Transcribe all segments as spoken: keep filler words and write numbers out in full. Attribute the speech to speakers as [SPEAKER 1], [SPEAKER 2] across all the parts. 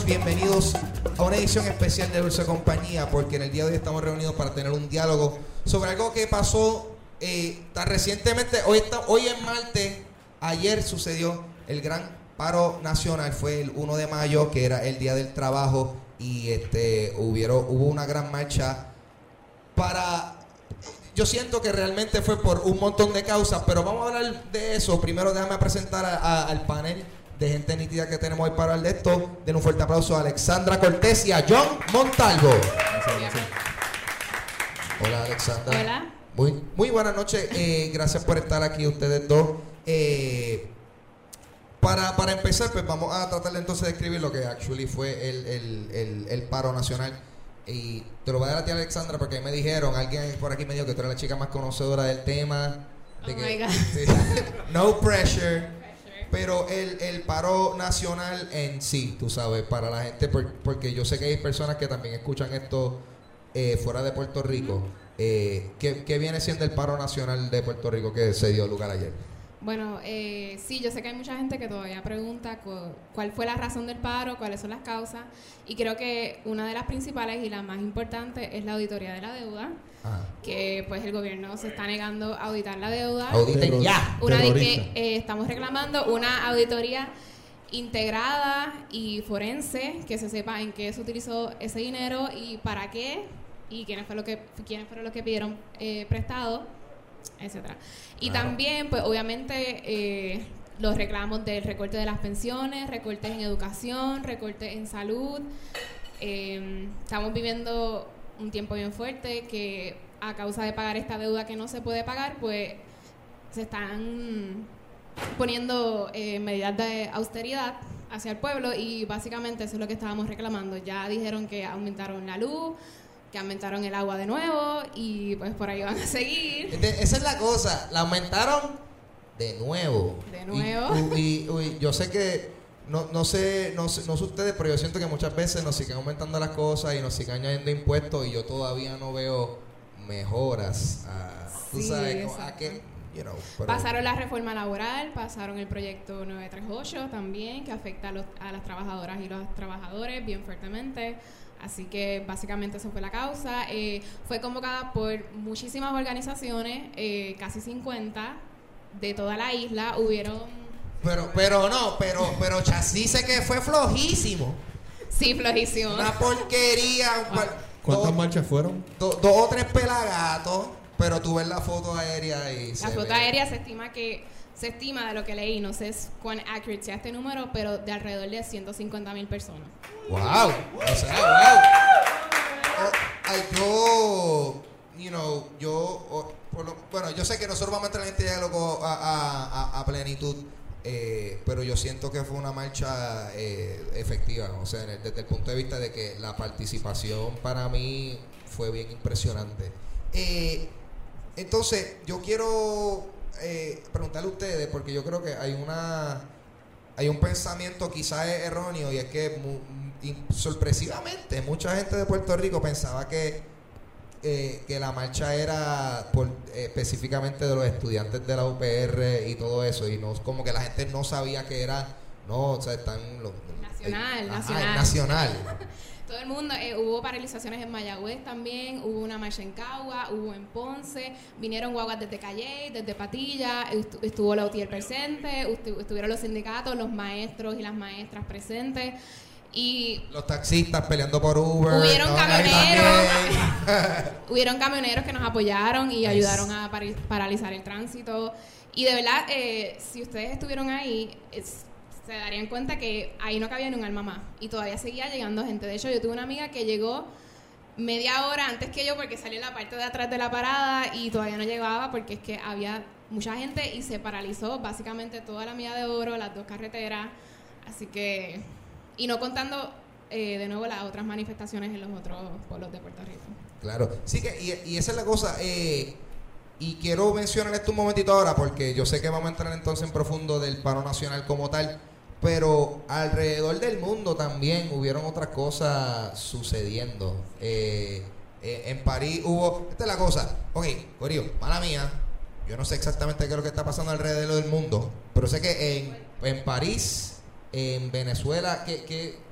[SPEAKER 1] bienvenidos a una edición especial de Dulce Compañía, porque en el día de hoy estamos reunidos para tener un diálogo sobre algo que pasó eh, tan recientemente. Hoy, está, hoy es martes, ayer sucedió el gran paro nacional, fue el primero de mayo, que era el Día del Trabajo, y este hubieron, hubo una gran marcha para... Yo siento que realmente fue por un montón de causas, pero vamos a hablar de eso. Primero déjame presentar a, a, al panel de gente nítida que tenemos hoy para hablar de esto. Den un fuerte aplauso a Alexandra Cortés y a John Montalvo. Hola, Alexandra.
[SPEAKER 2] Hola.
[SPEAKER 1] Muy, muy buenas noches. Eh, gracias por estar aquí ustedes dos. Eh, para, para empezar, pues vamos a tratar de entonces de escribir lo que actually fue el, el, el, el paro nacional. Y te lo voy a dar a ti, Alexandra, porque me dijeron, alguien por aquí me dijo que tú eres la chica más conocedora del tema. De
[SPEAKER 2] oh
[SPEAKER 1] que,
[SPEAKER 2] my God.
[SPEAKER 1] Sí, no pressure. Pero el, el paro nacional en sí, tú sabes, para la gente, por, porque yo sé que hay personas que también escuchan esto eh, fuera de Puerto Rico. Eh, ¿qué, ¿Qué viene siendo el paro nacional de Puerto Rico que se dio lugar ayer?
[SPEAKER 2] Bueno, eh, sí, yo sé que hay mucha gente que todavía pregunta cu- cuál fue la razón del paro, cuáles son las causas, y creo que una de las principales y la más importante es la auditoría de la deuda. Ajá. Que pues el gobierno se está negando a auditar la deuda.
[SPEAKER 1] Auditen ya.
[SPEAKER 2] Una de que eh, estamos reclamando una auditoría integrada y forense, que se sepa en qué se utilizó ese dinero y para qué, y quiénes fue lo que quiénes fueron los que pidieron eh, prestado, etcétera. Y claro, también, pues obviamente, eh, los reclamos del recorte de las pensiones, recortes en educación, recortes en salud. Eh, estamos viviendo un tiempo bien fuerte que a causa de pagar esta deuda que no se puede pagar, pues se están poniendo eh, medidas de austeridad hacia el pueblo, y básicamente eso es lo que estábamos reclamando. Ya dijeron que aumentaron la luz, que aumentaron el agua de nuevo, y pues por ahí van a seguir.
[SPEAKER 1] Esa es la cosa, la aumentaron de nuevo.
[SPEAKER 2] De nuevo.
[SPEAKER 1] Y, y, y, y yo sé que, no, no sé, no sé, no sé ustedes, pero yo siento que muchas veces nos siguen aumentando las cosas y nos siguen añadiendo impuestos, y yo todavía no veo mejoras. Uh, tú
[SPEAKER 2] sí,
[SPEAKER 1] sabes, a que, you know, pero...
[SPEAKER 2] Pasaron la reforma laboral, pasaron el proyecto nueve treinta y ocho también, que afecta a, los, a las trabajadoras y los trabajadores bien fuertemente. Así que básicamente esa fue la causa. Eh, fue convocada por muchísimas organizaciones, eh, casi cincuenta de toda la isla. Hubieron...
[SPEAKER 1] Pero, pero no, pero, pero Chasis dice que fue flojísimo.
[SPEAKER 2] Sí, flojísimo.
[SPEAKER 1] Una porquería. Un
[SPEAKER 3] wow. ¿Cuántas marchas fueron?
[SPEAKER 1] Dos do, o tres pelagatos, pero tú ves la foto aérea y
[SPEAKER 2] La
[SPEAKER 1] se
[SPEAKER 2] foto
[SPEAKER 1] ve.
[SPEAKER 2] aérea se estima que, se estima de lo que leí, no sé cuán accurate sea este número, pero de alrededor de ciento cincuenta mil personas.
[SPEAKER 1] ¡Wow! O sea, wow. Oh, ay, yo, you know, yo, oh, por lo, bueno, yo sé que nosotros vamos a entrar en este diálogo a, a, a, a plenitud, eh, pero yo siento que fue una marcha eh, efectiva, o sea, desde el punto de vista de que la participación para mí fue bien impresionante. Eh, entonces, yo quiero eh, preguntarle a ustedes, porque yo creo que hay una, hay un pensamiento quizás erróneo, y es que mu, y sorpresivamente mucha gente de Puerto Rico pensaba que eh, que la marcha era por, eh, específicamente de los estudiantes de la U P R y todo eso, y no como que la gente no sabía que era, no, o sea, están los,
[SPEAKER 2] nacional,
[SPEAKER 1] eh,
[SPEAKER 2] nacional.
[SPEAKER 1] Ajá, nacional.
[SPEAKER 2] Todo el mundo, eh, hubo paralizaciones en Mayagüez también, hubo una marcha en Cagua, hubo en Ponce, vinieron guaguas desde Calley, desde Patilla, estu- estuvo la U T I E R presente, estu- estuvieron los sindicatos, los maestros y las maestras presentes. Y
[SPEAKER 1] los taxistas peleando por Uber.
[SPEAKER 2] Hubieron camioneros, hubieron camioneros que nos apoyaron y nice. ayudaron a par- paralizar el tránsito. Y de verdad, eh, si ustedes estuvieron ahí, es, se darían cuenta que ahí no cabía ni un alma más. Y todavía seguía llegando gente. De hecho, yo tuve una amiga que llegó media hora antes que yo, porque salí en la parte de atrás de la parada y todavía no llegaba, porque es que había mucha gente y se paralizó básicamente toda la milla de oro, las dos carreteras. Así que... Y no contando eh, de nuevo las otras manifestaciones en los otros pueblos de Puerto Rico.
[SPEAKER 1] Claro, sí que, y, y esa es la cosa, eh, y quiero mencionar esto un momentito ahora, porque yo sé que vamos a entrar entonces en profundo del paro nacional como tal, pero alrededor del mundo también hubieron otras cosas sucediendo. Eh, eh, en París hubo, esta es la cosa, ok, Corillo, mala mía, yo no sé exactamente qué es lo que está pasando alrededor del mundo, pero sé que en, en París... En Venezuela, ¿qué, qué,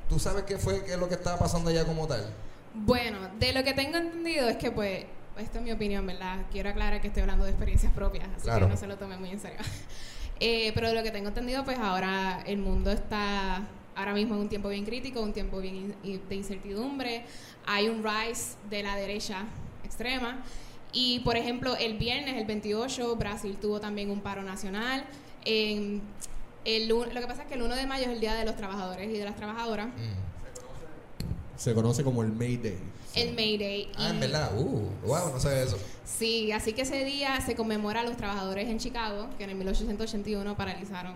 [SPEAKER 1] ¿Tú sabes qué fue qué es lo que estaba pasando allá como tal?
[SPEAKER 2] Bueno, de lo que tengo entendido es que, pues, esta es mi opinión, ¿verdad? Quiero aclarar que estoy hablando de experiencias propias, así
[SPEAKER 1] Claro.
[SPEAKER 2] que no se lo tome muy en serio. eh, pero de lo que tengo entendido, pues ahora el mundo está ahora mismo en un tiempo bien crítico, un tiempo bien in- de incertidumbre. Hay un rise de la derecha extrema. Y, por ejemplo, el viernes, el veintiocho, Brasil tuvo también un paro nacional. En el, un- lo que pasa es que el uno de mayo es el Día de los Trabajadores y de las Trabajadoras.
[SPEAKER 1] Mm.
[SPEAKER 3] Se conoce como el May Day.
[SPEAKER 2] El May Day.
[SPEAKER 1] Ah, en
[SPEAKER 2] y-
[SPEAKER 1] verdad. Uh, wow, no sabía eso.
[SPEAKER 2] Sí, así que ese día se conmemora a los trabajadores en Chicago, que en el mil ochocientos ochenta y uno paralizaron.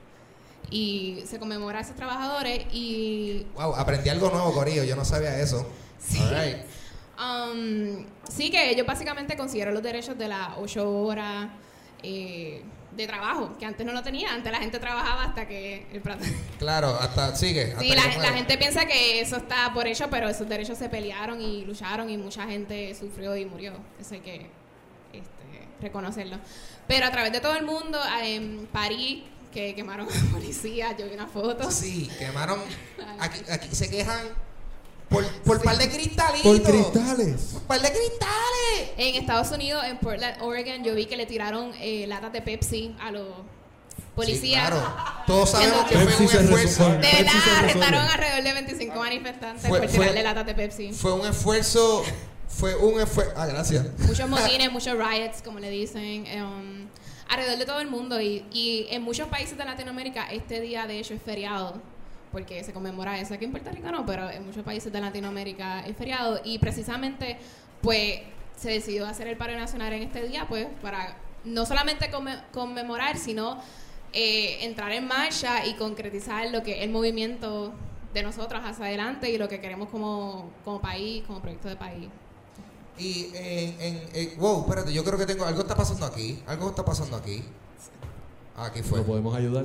[SPEAKER 2] Y se conmemora a esos trabajadores y...
[SPEAKER 1] Wow, aprendí algo nuevo, Corillo. Yo no sabía eso.
[SPEAKER 2] Sí.
[SPEAKER 1] All right.
[SPEAKER 2] Um, sí, que ellos básicamente consideran los derechos de las ocho horas eh, de trabajo, que antes no lo tenía. Antes la gente trabajaba hasta que el plato...
[SPEAKER 1] Claro, hasta sigue. Hasta
[SPEAKER 2] Sí,
[SPEAKER 1] que
[SPEAKER 2] la,
[SPEAKER 1] se
[SPEAKER 2] la
[SPEAKER 1] muere.
[SPEAKER 2] gente piensa que eso está por hecho, pero esos derechos se pelearon y lucharon y mucha gente sufrió y murió. Eso hay que este, reconocerlo. Pero a través de todo el mundo, en París, que quemaron a la policía, yo vi una foto.
[SPEAKER 1] Sí, quemaron. Aquí, aquí se quejan por, por
[SPEAKER 2] Sí.
[SPEAKER 1] par de cristalitos.
[SPEAKER 3] Por cristales.
[SPEAKER 1] Por par de cristales.
[SPEAKER 2] En Estados Unidos, en Portland, Oregon, yo vi que le tiraron eh, latas de Pepsi a los policías.
[SPEAKER 1] Sí, claro. Todos sabemos que
[SPEAKER 3] Pepsi
[SPEAKER 1] fue un
[SPEAKER 3] se
[SPEAKER 1] esfuerzo.
[SPEAKER 3] resuelve.
[SPEAKER 2] De
[SPEAKER 3] Pepsi
[SPEAKER 2] verdad,
[SPEAKER 3] se resuelve.
[SPEAKER 2] arrestaron alrededor de veinticinco manifestantes
[SPEAKER 1] Fue-
[SPEAKER 2] por
[SPEAKER 1] fue-
[SPEAKER 2] tirarle latas de Pepsi.
[SPEAKER 1] Fue un esfuerzo. Fue un esfuerzo. Ah, gracias.
[SPEAKER 2] Muchos motines, muchos riots, como le dicen, um, alrededor de todo el mundo. Y, y en muchos países de Latinoamérica este día, de hecho, es feriado, porque se conmemora eso. Aquí en Puerto Rico no, pero en muchos países de Latinoamérica es feriado. Y precisamente, pues, se decidió hacer el paro nacional en este día, pues, para no solamente conme- conmemorar, sino eh, entrar en marcha y concretizar lo que es el movimiento de nosotros hacia adelante y lo que queremos como, como país, como proyecto de país.
[SPEAKER 1] Y en, en, en- wow, espérate, yo creo que tengo. Algo está pasando aquí. Algo está pasando aquí. Ah, aquí fue.
[SPEAKER 3] ¿Lo podemos ayudar?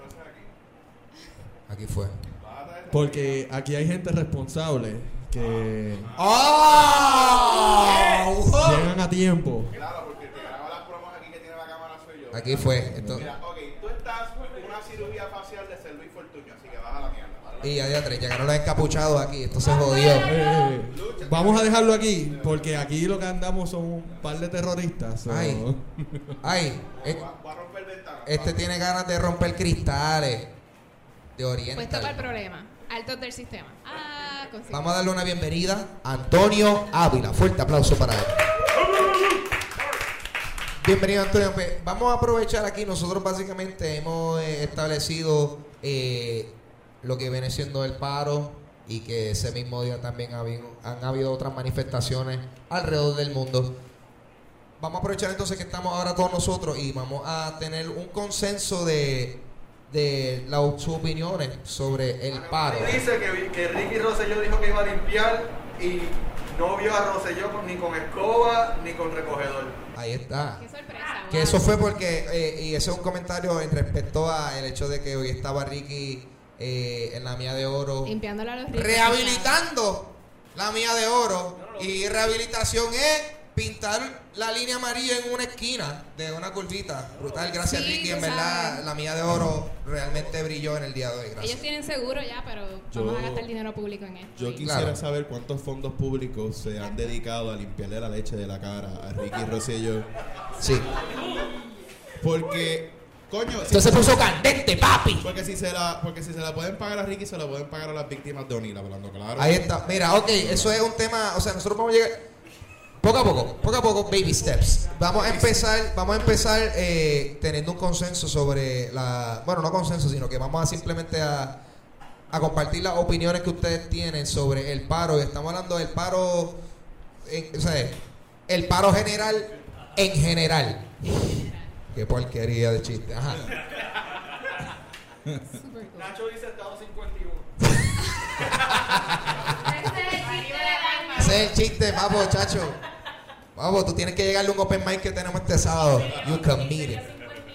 [SPEAKER 1] Aquí fue.
[SPEAKER 3] Porque aquí hay gente responsable que
[SPEAKER 1] ¡Oh!
[SPEAKER 3] llegan a tiempo.
[SPEAKER 4] Claro, porque te graba las promos aquí que tiene la cámara soy yo.
[SPEAKER 1] Aquí fue. Esto,
[SPEAKER 4] Mira, ok, tú estás en una cirugía facial de ser Luis Fortuño, así que baja la mierda. ¿Vale?
[SPEAKER 1] y ya de llegaron los encapuchados aquí. Esto se jodió.
[SPEAKER 3] Eh, vamos a dejarlo aquí, porque aquí lo que andamos son un par de terroristas. so-
[SPEAKER 1] Ay. Ay, eh,
[SPEAKER 4] Voy a- voy a romper ventanas.
[SPEAKER 1] este tiene ganas de romper cristales. De Oriental.
[SPEAKER 2] Pues toca el problema. Altos del sistema. Ah, consigo.
[SPEAKER 1] Vamos a darle una bienvenida a Antonio Ávila. Fuerte aplauso para él. Bienvenido, Antonio. Pues, vamos a aprovechar aquí. Nosotros básicamente hemos eh, establecido eh, lo que viene siendo el paro y que ese mismo día también ha habido- han habido otras manifestaciones alrededor del mundo. Vamos a aprovechar entonces que estamos ahora todos nosotros y vamos a tener un consenso de, de las, sus opiniones sobre el paro.
[SPEAKER 5] Dice que, que Ricky Rosselló dijo que iba a limpiar y no vio a Rosselló con- ni con escoba ni con recogedor.
[SPEAKER 1] Ahí está.
[SPEAKER 2] Qué sorpresa.
[SPEAKER 1] Que
[SPEAKER 2] wow.
[SPEAKER 1] eso fue porque, eh, y ese es un comentario en respecto a el hecho de que hoy estaba Ricky eh, en la mía de oro,
[SPEAKER 2] Limpiándole a los ricos.
[SPEAKER 1] rehabilitando la mía de oro. Y rehabilitación es pintar la línea amarilla en una esquina de una curvita. Brutal, gracias
[SPEAKER 2] Sí,
[SPEAKER 1] Ricky.
[SPEAKER 2] tú
[SPEAKER 1] En verdad,
[SPEAKER 2] sabes.
[SPEAKER 1] la mía de oro realmente brilló en el día de hoy. Gracias.
[SPEAKER 2] Ellos tienen seguro ya, pero
[SPEAKER 3] Yo-
[SPEAKER 2] vamos a gastar dinero público en esto.
[SPEAKER 3] Yo
[SPEAKER 2] Y-
[SPEAKER 3] quisiera
[SPEAKER 1] Claro.
[SPEAKER 3] saber cuántos fondos públicos se han dedicado a limpiarle la leche de la cara a Ricky Rosselló.
[SPEAKER 1] Sí.
[SPEAKER 3] Porque, coño, si-
[SPEAKER 1] Esto se puso candente, papi.
[SPEAKER 3] porque si se la, porque si se la pueden pagar a Ricky, se la pueden pagar a las víctimas de O'Neill, hablando claro.
[SPEAKER 1] Ahí está. Mira, ok, eso es un tema, o sea, nosotros vamos a llegar poco a poco, poco a poco, baby steps. Vamos a empezar, vamos a empezar eh, teniendo un consenso sobre la, bueno, no consenso, sino que vamos a simplemente a, a compartir las opiniones que ustedes tienen sobre el paro. Y estamos hablando del paro, en- o sea, el paro general en general. Qué porquería de chiste. Ajá.
[SPEAKER 2] Super cool.
[SPEAKER 5] Nacho dice Estado cincuenta y uno.
[SPEAKER 1] Ese es el chiste, papo, chacho. Vamos, tú tienes que llegarle a un open mic que tenemos este sábado. You can meet it.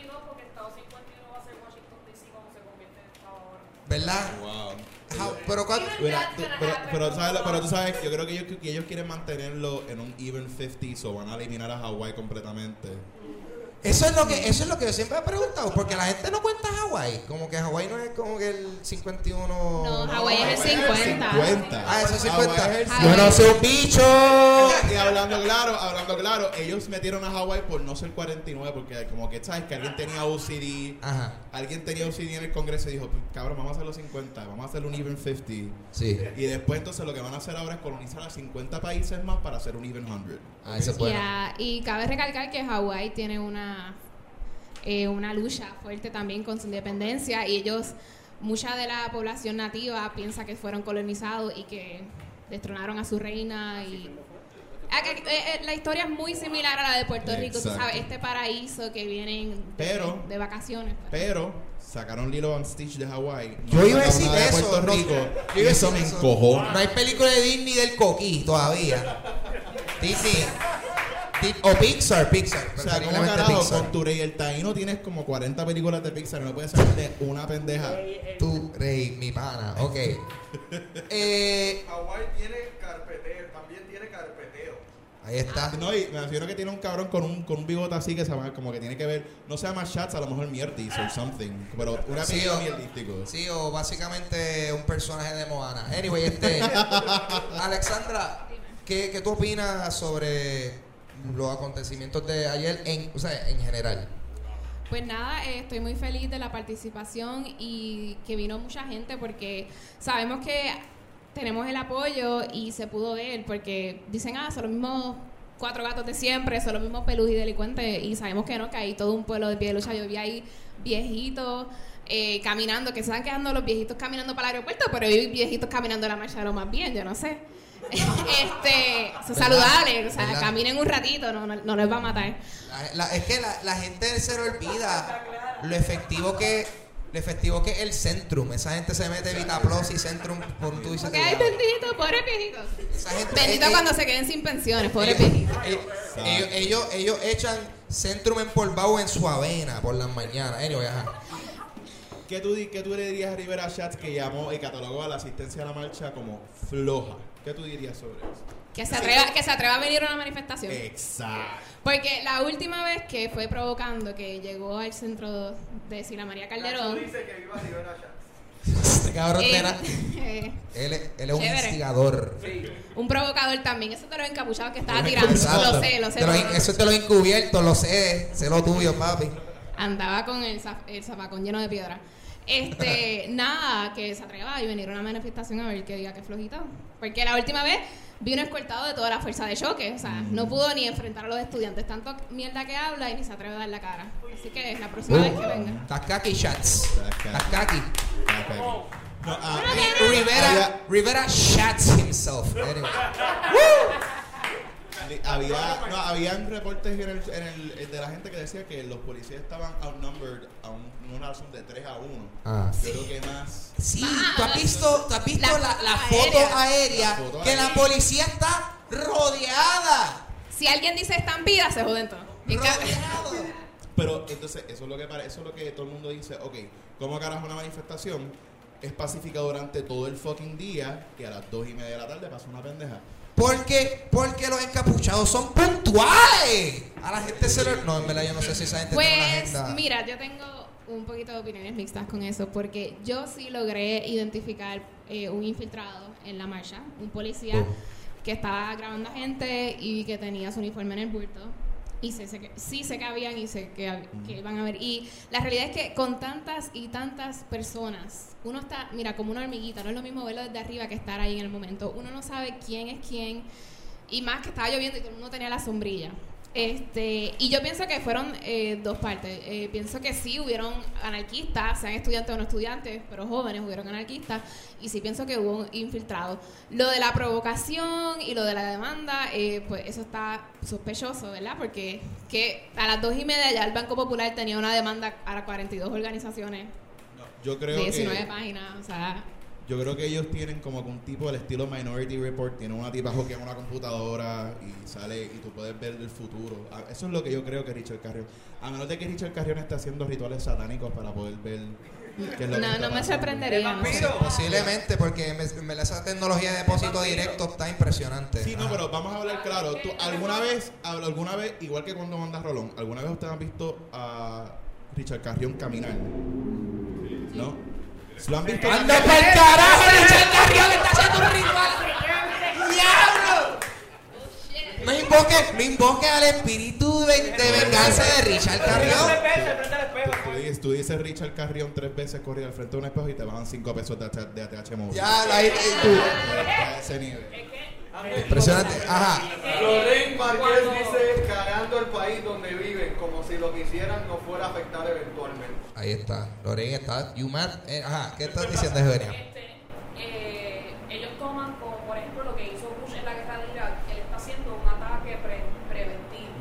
[SPEAKER 1] ¿Verdad?
[SPEAKER 3] Wow.
[SPEAKER 1] How- pero cuando,
[SPEAKER 3] Mira, tú- pero, pero, ¿sabes? pero tú sabes, yo creo que ellos, que ellos quieren mantenerlo en un even cincuenta, o van a eliminar a Hawái completamente.
[SPEAKER 1] Eso es lo que eso es lo que yo siempre he preguntado, porque la gente no cuenta Hawái, como que Hawái no es como que el cincuenta y uno.
[SPEAKER 2] No, Hawái es el cincuenta.
[SPEAKER 6] cincuenta.
[SPEAKER 1] Ah, eso es cincuenta.
[SPEAKER 6] Hawái es el
[SPEAKER 1] Yo no soy un bicho.
[SPEAKER 6] Y hablando claro, hablando claro, ellos metieron a Hawái por no ser cuarenta y nueve, porque como que sabes que alguien tenía O C D,
[SPEAKER 1] Ajá.
[SPEAKER 6] alguien tenía O C D en el Congreso y dijo, cabrón, vamos a hacer los cincuenta, vamos a hacer un even cincuenta.
[SPEAKER 1] Sí.
[SPEAKER 6] Y después entonces lo que van a hacer ahora es colonizar a cincuenta países más para hacer un even cien.
[SPEAKER 1] Ah, eso es bueno.
[SPEAKER 2] Yeah, y cabe recalcar que Hawái tiene una eh, una lucha fuerte también con su independencia y ellos, mucha de la población nativa piensa que fueron colonizados y que destronaron a su reina y ah, que, eh, eh, la historia es muy similar a la de Puerto Rico, tú
[SPEAKER 6] Exacto.
[SPEAKER 2] sabes, este paraíso que vienen de,
[SPEAKER 6] Pero-
[SPEAKER 2] de vacaciones.
[SPEAKER 6] Pero sacaron Lilo and Stitch de Hawái.
[SPEAKER 1] Yo iba a
[SPEAKER 6] sacaron
[SPEAKER 1] decir
[SPEAKER 6] nada de
[SPEAKER 1] eso,
[SPEAKER 6] Puerto
[SPEAKER 1] no-
[SPEAKER 6] Rico.
[SPEAKER 1] yo
[SPEAKER 6] Y
[SPEAKER 1] iba a
[SPEAKER 6] eso
[SPEAKER 1] decir
[SPEAKER 6] me
[SPEAKER 1] eso.
[SPEAKER 6] encojó.
[SPEAKER 1] No hay película de Disney del Coquí todavía. Disney. Di- O Pixar, Pixar.
[SPEAKER 6] O sea, ¿cómo
[SPEAKER 1] preferiblemente
[SPEAKER 6] carajo
[SPEAKER 1] Pixar.
[SPEAKER 6] con tu Rey el Taíno tienes como cuarenta películas de Pixar y no puedes sacar de una pendeja?
[SPEAKER 1] Tu Rey, mi pana. Ok. Eh,
[SPEAKER 5] Hawái tiene carpeteo, también tiene carpeteo.
[SPEAKER 1] ahí está.
[SPEAKER 6] No, y me refiero que tiene un cabrón con un, con un bigote así que se llama, como que tiene que ver, no se llama Shots, a lo mejor Mierdis o something, pero un
[SPEAKER 1] Sí,
[SPEAKER 6] apellido
[SPEAKER 1] o-
[SPEAKER 6] mierdístico.
[SPEAKER 1] Sí, o básicamente un personaje de Moana. Anyway, este. Alexandra, ¿qué, ¿qué tú opinas sobre los acontecimientos de ayer en, o sea, en general?
[SPEAKER 2] Pues nada, eh, estoy muy feliz de la participación y que vino mucha gente porque sabemos que tenemos el apoyo y se pudo ver porque dicen, ah, son los mismos cuatro gatos de siempre, son los mismos peludos y delincuentes y sabemos que no, que hay todo un pueblo de pie de lucha. Yo vi ahí viejitos eh, caminando, que se están quedando los viejitos caminando para el aeropuerto, pero yo vi viejitos caminando la marcha de lo más bien, yo no sé. este, son saludables, o sea,
[SPEAKER 1] ¿verdad?
[SPEAKER 2] caminen un ratito, no, no, no les va a matar.
[SPEAKER 1] La- la- es que la, la gente se le olvida lo efectivo que lo efectivo que es el Centrum. Esa gente se mete Vitaplos y Centrum por tú dices
[SPEAKER 2] Porque
[SPEAKER 1] que
[SPEAKER 2] ay,
[SPEAKER 1] ya-
[SPEAKER 2] bendito, pobres viejitos.
[SPEAKER 1] esa gente
[SPEAKER 2] Bendito
[SPEAKER 1] eh,
[SPEAKER 2] cuando se queden sin pensiones, pobres
[SPEAKER 1] ellos,
[SPEAKER 2] viejitos.
[SPEAKER 1] ellos, ellos, ellos, ellos echan Centrum empolvado en su avena por las mañanas. Anyway, ajá.
[SPEAKER 6] ¿Qué tú, di- ¿Qué tú le dirías a Rivera Shots que llamó y catalogó a la asistencia a la marcha como floja? ¿Qué tú dirías sobre eso?
[SPEAKER 2] Que se atreva, que se atreva a venir a una manifestación.
[SPEAKER 6] Exacto.
[SPEAKER 2] Porque la última vez que fue provocando, que llegó al centro de Sila María
[SPEAKER 5] Nacho
[SPEAKER 2] Calderón,
[SPEAKER 5] dice que viva Rivera Shots.
[SPEAKER 1] Este cabrón
[SPEAKER 2] eh,
[SPEAKER 1] nena,
[SPEAKER 2] eh,
[SPEAKER 1] él, es- él es un
[SPEAKER 2] Chévere.
[SPEAKER 1] instigador.
[SPEAKER 2] un provocador también, eso de los encapuchados que estaba
[SPEAKER 6] Los
[SPEAKER 2] tirando,
[SPEAKER 1] Exacto.
[SPEAKER 2] lo sé, lo sé.
[SPEAKER 1] Te lo in- eso te lo encubierto, lo sé, sé lo tuyo, papi.
[SPEAKER 2] Andaba con el, zap- el zapacón lleno de piedra. Este, nada, que se atreva y venir a una manifestación a ver que diga que es flojito. Porque la última vez vino escoltado de toda la fuerza de choque. O sea, no pudo ni enfrentar a los estudiantes. Tanto mierda que habla y ni se atreve a dar la cara. Así que la próxima vez que venga.
[SPEAKER 1] Takaki Shots.
[SPEAKER 6] Takaki.
[SPEAKER 1] Takaki.
[SPEAKER 6] No, ah,
[SPEAKER 1] Rivera,
[SPEAKER 6] había-
[SPEAKER 1] Rivera shots himself. Anyway.
[SPEAKER 6] Había, no, habían reportes en el, en el, de la gente que decía que los policías estaban outnumbered a un, una razón de tres a uno.
[SPEAKER 1] Ah.
[SPEAKER 6] Yo creo que más.
[SPEAKER 1] Sí, ¿tú has visto, tú has visto
[SPEAKER 2] La
[SPEAKER 1] la, la
[SPEAKER 2] foto
[SPEAKER 1] foto
[SPEAKER 2] aérea.
[SPEAKER 1] aérea?
[SPEAKER 6] La foto
[SPEAKER 1] Que la
[SPEAKER 6] aérea.
[SPEAKER 1] policía está rodeada.
[SPEAKER 2] Si alguien dice estampida, se joden todos. Bien ca-
[SPEAKER 1] Rodeado.
[SPEAKER 6] Pero entonces, eso es lo que pare- eso es lo que todo el mundo dice, ok, ¿cómo carajo una manifestación es pacífica durante todo el fucking día que a las dos y media de la tarde pasa una pendeja?
[SPEAKER 1] Porque, porque los encapuchados son puntuales. A la gente se lo... No, en verdad yo no sé si esa gente tiene una
[SPEAKER 2] Pues,
[SPEAKER 1] agenda.
[SPEAKER 2] mira, yo tengo un poquito de opiniones mixtas con eso, porque yo sí logré identificar eh, un infiltrado en la marcha, un policía
[SPEAKER 1] Oh.
[SPEAKER 2] que estaba grabando a gente y que tenía su uniforme en el bulto. Y sé, sé que, sí sé que habían y sé que, hab- que iban a ver. Y la realidad es que con tantas y tantas personas, uno está, mira, como una hormiguita, no es lo mismo verlo desde arriba que estar ahí en el momento. Uno no sabe quién es quién. Y más que estaba lloviendo y todo el mundo tenía la sombrilla. Este, y yo pienso que fueron eh, dos partes. Eh, pienso que sí hubieron anarquistas, sean estudiantes o no estudiantes, pero jóvenes hubieron anarquistas. Y sí pienso que hubo infiltrados. Lo de la provocación y lo de la demanda, eh, pues eso está sospechoso, ¿verdad? Porque que a las dos y media ya el Banco Popular tenía una demanda a cuarenta y dos organizaciones
[SPEAKER 6] No, yo creo
[SPEAKER 2] de diecinueve
[SPEAKER 6] que
[SPEAKER 2] páginas. O sea,
[SPEAKER 6] yo creo que ellos tienen como que un tipo del estilo Minority Report, tienen una tipa que en una computadora y sale y tú puedes ver el futuro. Ah, eso es lo que yo creo que Richard Carrión, a menos de que Richard Carrión esté haciendo rituales satánicos para poder ver ¿Qué es lo que
[SPEAKER 2] No,
[SPEAKER 6] está
[SPEAKER 2] no me
[SPEAKER 6] pasando?
[SPEAKER 2] sorprendería. no sé.
[SPEAKER 1] Posiblemente, porque me, me- esa tecnología de depósito directo está impresionante.
[SPEAKER 6] Sí, no,
[SPEAKER 1] Ajá.
[SPEAKER 6] pero vamos a hablar claro. ¿Tú alguna vez, alguna vez, igual que cuando mandas Rolón, alguna vez ustedes han visto a Richard Carrión caminar? ¿No? ¿Lo han visto?
[SPEAKER 1] ¡Anda pa'l carajo! ¡Richard Carrión está haciendo un ritual! ¡Diablo! No invoque, no invoque al espíritu de, de venganza de Richard Carrión.
[SPEAKER 6] Tú dices, tú dices Richard Carrión tres veces corrido al frente de un espejo y te bajan cinco pesos de, A T H- de A T H móvil.
[SPEAKER 1] Ya, la ahí tú.
[SPEAKER 6] A ese nivel.
[SPEAKER 1] Impresionante. Ajá.
[SPEAKER 5] Loren Márquez dice, cagando el país donde viven, como si lo que hicieran no fuera a afectar eventualmente.
[SPEAKER 1] Ahí está. Lorena está. You mad? Eh, ajá. ¿Qué estás diciendo, Eugenia?
[SPEAKER 7] Este, eh, ellos toman como por ejemplo lo que hizo Bush en la guerra de Irak. Él está haciendo un ataque pre- preventivo.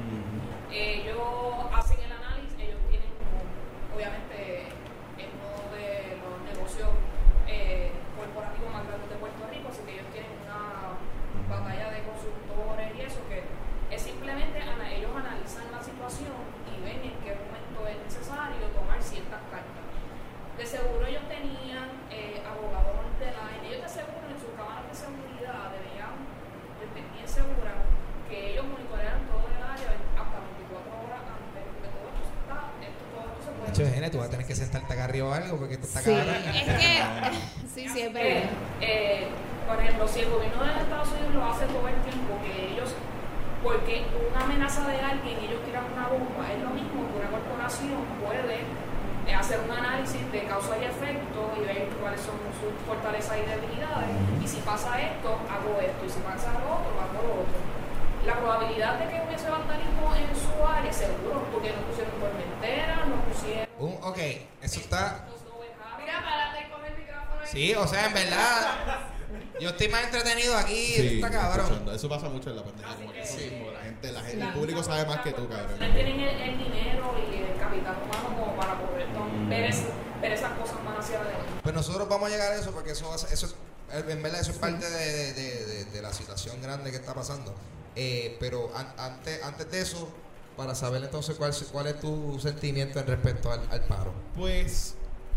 [SPEAKER 7] Ellos hacen el análisis, ellos tienen como, obviamente es uno de los negocios eh, corporativos más grandes de Puerto Rico, así que ellos tienen una batalla de consultores y eso, que es simplemente ana- ellos analizan la situación y ven en qué momento es necesario tomar ciertas cartas. De seguro ellos tenían eh, abogados online, ellos te aseguran en sus cámaras de seguridad, deberían, yo estoy bien segura que ellos monitorean todo el área hasta veinticuatro horas antes, porque todo esto está, esto, todo esto se puede.
[SPEAKER 1] Hecho, Eugenia, tú vas a tener que sentarte acá arriba o algo porque esto está
[SPEAKER 2] Sí,
[SPEAKER 1] cabrón.
[SPEAKER 2] es que. Sí, sí, es verdad.
[SPEAKER 7] Eh, eh, por ejemplo, si el gobierno de Estados Unidos lo hace todo el tiempo, que ellos, porque una amenaza de alguien, ellos tiran una bomba, es lo mismo que una corporación puede eh, hacer un análisis de causa y efecto y ver cuáles son sus fortalezas y debilidades, y si pasa esto, hago esto, y si pasa lo otro, hago lo otro. La probabilidad de que hubiese vandalismo en su área, seguro, porque no pusieron tormenteras, no pusieron...
[SPEAKER 1] Un, ok, eso está.
[SPEAKER 7] Mira, párate con el micrófono.
[SPEAKER 1] Sí, o sea, en verdad. Yo estoy más entretenido aquí. Esto está cabrón.
[SPEAKER 6] escuchando. Eso pasa mucho en la pandemia. Como que sí, como la gente, la gente, el público sabe más que tú, cabrón.
[SPEAKER 7] Ustedes tienen el, el dinero y el capital humano como para poder tom- ver, es- ver esas cosas más hacia adelante.
[SPEAKER 1] Pues nosotros vamos a llegar a eso porque eso, va a ser- eso es- en verdad eso es parte de, de- de- de la situación grande que está pasando. Eh, pero an- antes, antes de eso, para saber entonces cuál, cuál es tu sentimiento en respecto al, al paro.
[SPEAKER 6] Pues,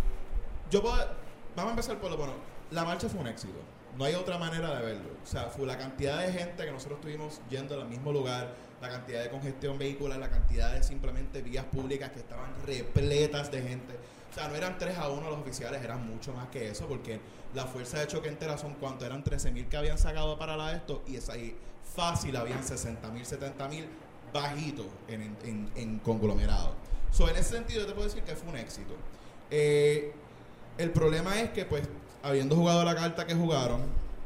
[SPEAKER 6] yo puedo, vamos a empezar por lo bueno. La marcha fue un éxito. No hay otra manera de verlo. O sea, fue la cantidad de gente que nosotros estuvimos yendo al mismo lugar, la cantidad de congestión vehicular, la cantidad de simplemente vías públicas que estaban repletas de gente. O sea, no eran tres a uno los oficiales, eran mucho más que eso, porque la fuerza de choque entera son cuánto, eran trece mil que habían sacado para la de esto, y es ahí fácil, habían sesenta mil, setenta mil bajitos en, en, en, en conglomerado. So, en ese sentido, yo te puedo decir que fue un éxito. Eh, el problema es que, pues, habiendo jugado la carta que jugaron,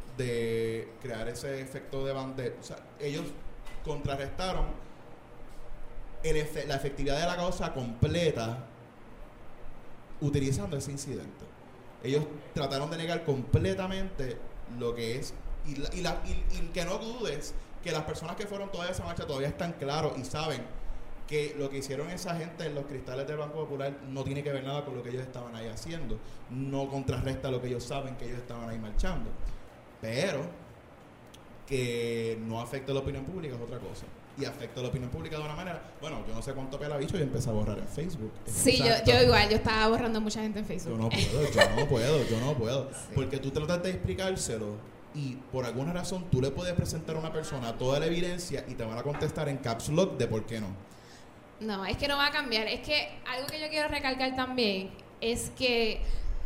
[SPEAKER 6] de crear ese efecto de bandera, o sea, ellos contrarrestaron el efe- la efectividad de la causa completa utilizando ese incidente. Ellos trataron de negar completamente lo que es, y, la- y, la- y- y que no dudes que las personas que fueron toda esa marcha todavía están claros y saben que lo que hicieron esa gente en los cristales del Banco Popular no tiene que ver nada con lo que ellos estaban ahí haciendo, no contrarresta lo que ellos saben que ellos estaban ahí marchando, pero que no afecta la opinión pública es otra cosa. Y afecta la opinión pública de una manera, bueno, yo no sé cuánto pela bicho y empecé a borrar en Facebook.
[SPEAKER 2] Sí, yo,
[SPEAKER 6] Exacto.
[SPEAKER 2] yo igual, yo estaba borrando mucha gente en Facebook.
[SPEAKER 6] Yo no puedo, yo no puedo, yo no puedo. Porque tú tratas de explicárselo y por alguna razón tú le puedes presentar a una persona toda la evidencia y te van a contestar en caps lock de por qué no.
[SPEAKER 2] No, es que no va a cambiar. Es que algo que yo quiero recalcar también es que,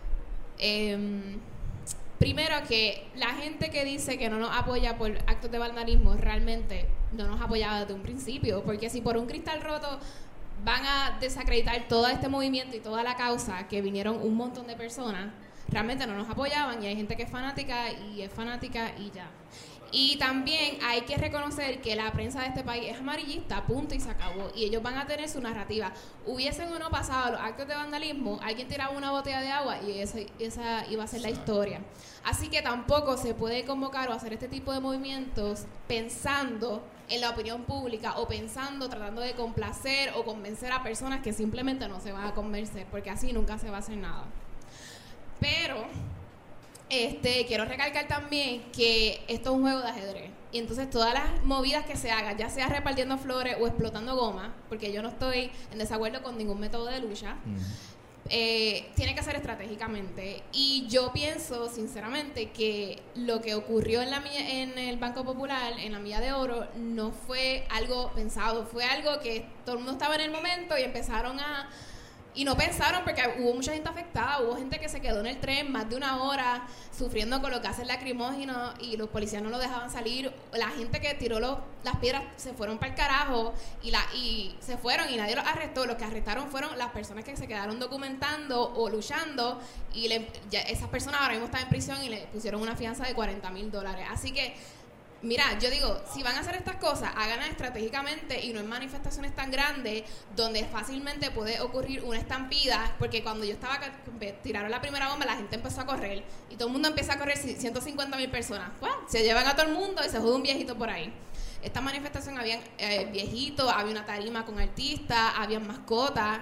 [SPEAKER 2] em, primero, que la gente que dice que no nos apoya por actos de vandalismo realmente no nos apoyaba desde un principio. Porque si por un cristal roto van a desacreditar todo este movimiento y toda la causa, que vinieron un montón de personas, realmente no nos apoyaban, y hay gente que es fanática y es fanática y ya. Y también hay que reconocer que la prensa de este país es amarillista, punto, y se acabó. Y ellos van a tener su narrativa. Hubiesen o no pasado los actos de vandalismo, alguien tiraba una botella de agua y esa, esa iba a ser la historia. Así que tampoco se puede convocar o hacer este tipo de movimientos pensando en la opinión pública o pensando, tratando de complacer o convencer a personas que simplemente no se van a convencer, porque así nunca se va a hacer nada. Pero este quiero recalcar también que esto es un juego de ajedrez, y entonces todas las movidas que se hagan, ya sea repartiendo flores o explotando goma, porque yo no estoy en desacuerdo con ningún método de lucha, eh, tiene que ser estratégicamente. Y yo pienso, sinceramente, que lo que ocurrió en, la, en el Banco Popular, en la Milla de Oro, no fue algo pensado, fue algo que todo el mundo estaba en el momento y empezaron a... Y no pensaron, porque hubo mucha gente afectada, hubo gente que se quedó en el tren más de una hora sufriendo con los gases lacrimógenos y los policías no lo dejaban salir. La gente que tiró los, las piedras se fueron para el carajo y, la, y se fueron y nadie los arrestó. Los que arrestaron fueron las personas que se quedaron documentando o luchando y le, ya, esas personas ahora mismo están en prisión y le pusieron una fianza de cuarenta mil dólares. Así que... Mira, yo digo, si van a hacer estas cosas, háganlas estratégicamente y no en manifestaciones tan grandes donde fácilmente puede ocurrir una estampida, porque cuando yo estaba, tiraron la primera bomba, la gente empezó a correr y todo el mundo empieza a correr, ciento cincuenta mil personas, bueno, se llevan a todo el mundo y se jode un viejito por ahí. Esta manifestación había eh, viejitos, había una tarima con artistas, había mascotas.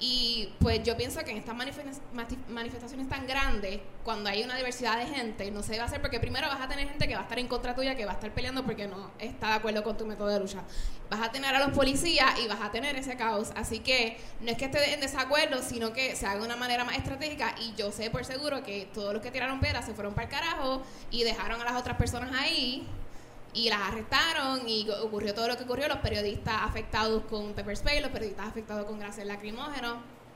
[SPEAKER 2] Y pues yo pienso que en estas manifestaciones tan grandes, cuando hay una diversidad de gente, no se debe hacer, porque primero vas a tener gente que va a estar en contra tuya, que va a estar peleando porque no está de acuerdo con tu método de lucha. Vas a tener a los policías y vas a tener ese caos. Así que no es que esté en desacuerdo, sino que se haga de una manera más estratégica. Y yo sé por seguro que todos los que tiraron piedras se fueron para el carajo y dejaron a las otras personas ahí. Y las arrestaron y ocurrió todo lo que ocurrió, los periodistas afectados con pepper spray, los periodistas afectados con gases lacrimógenos.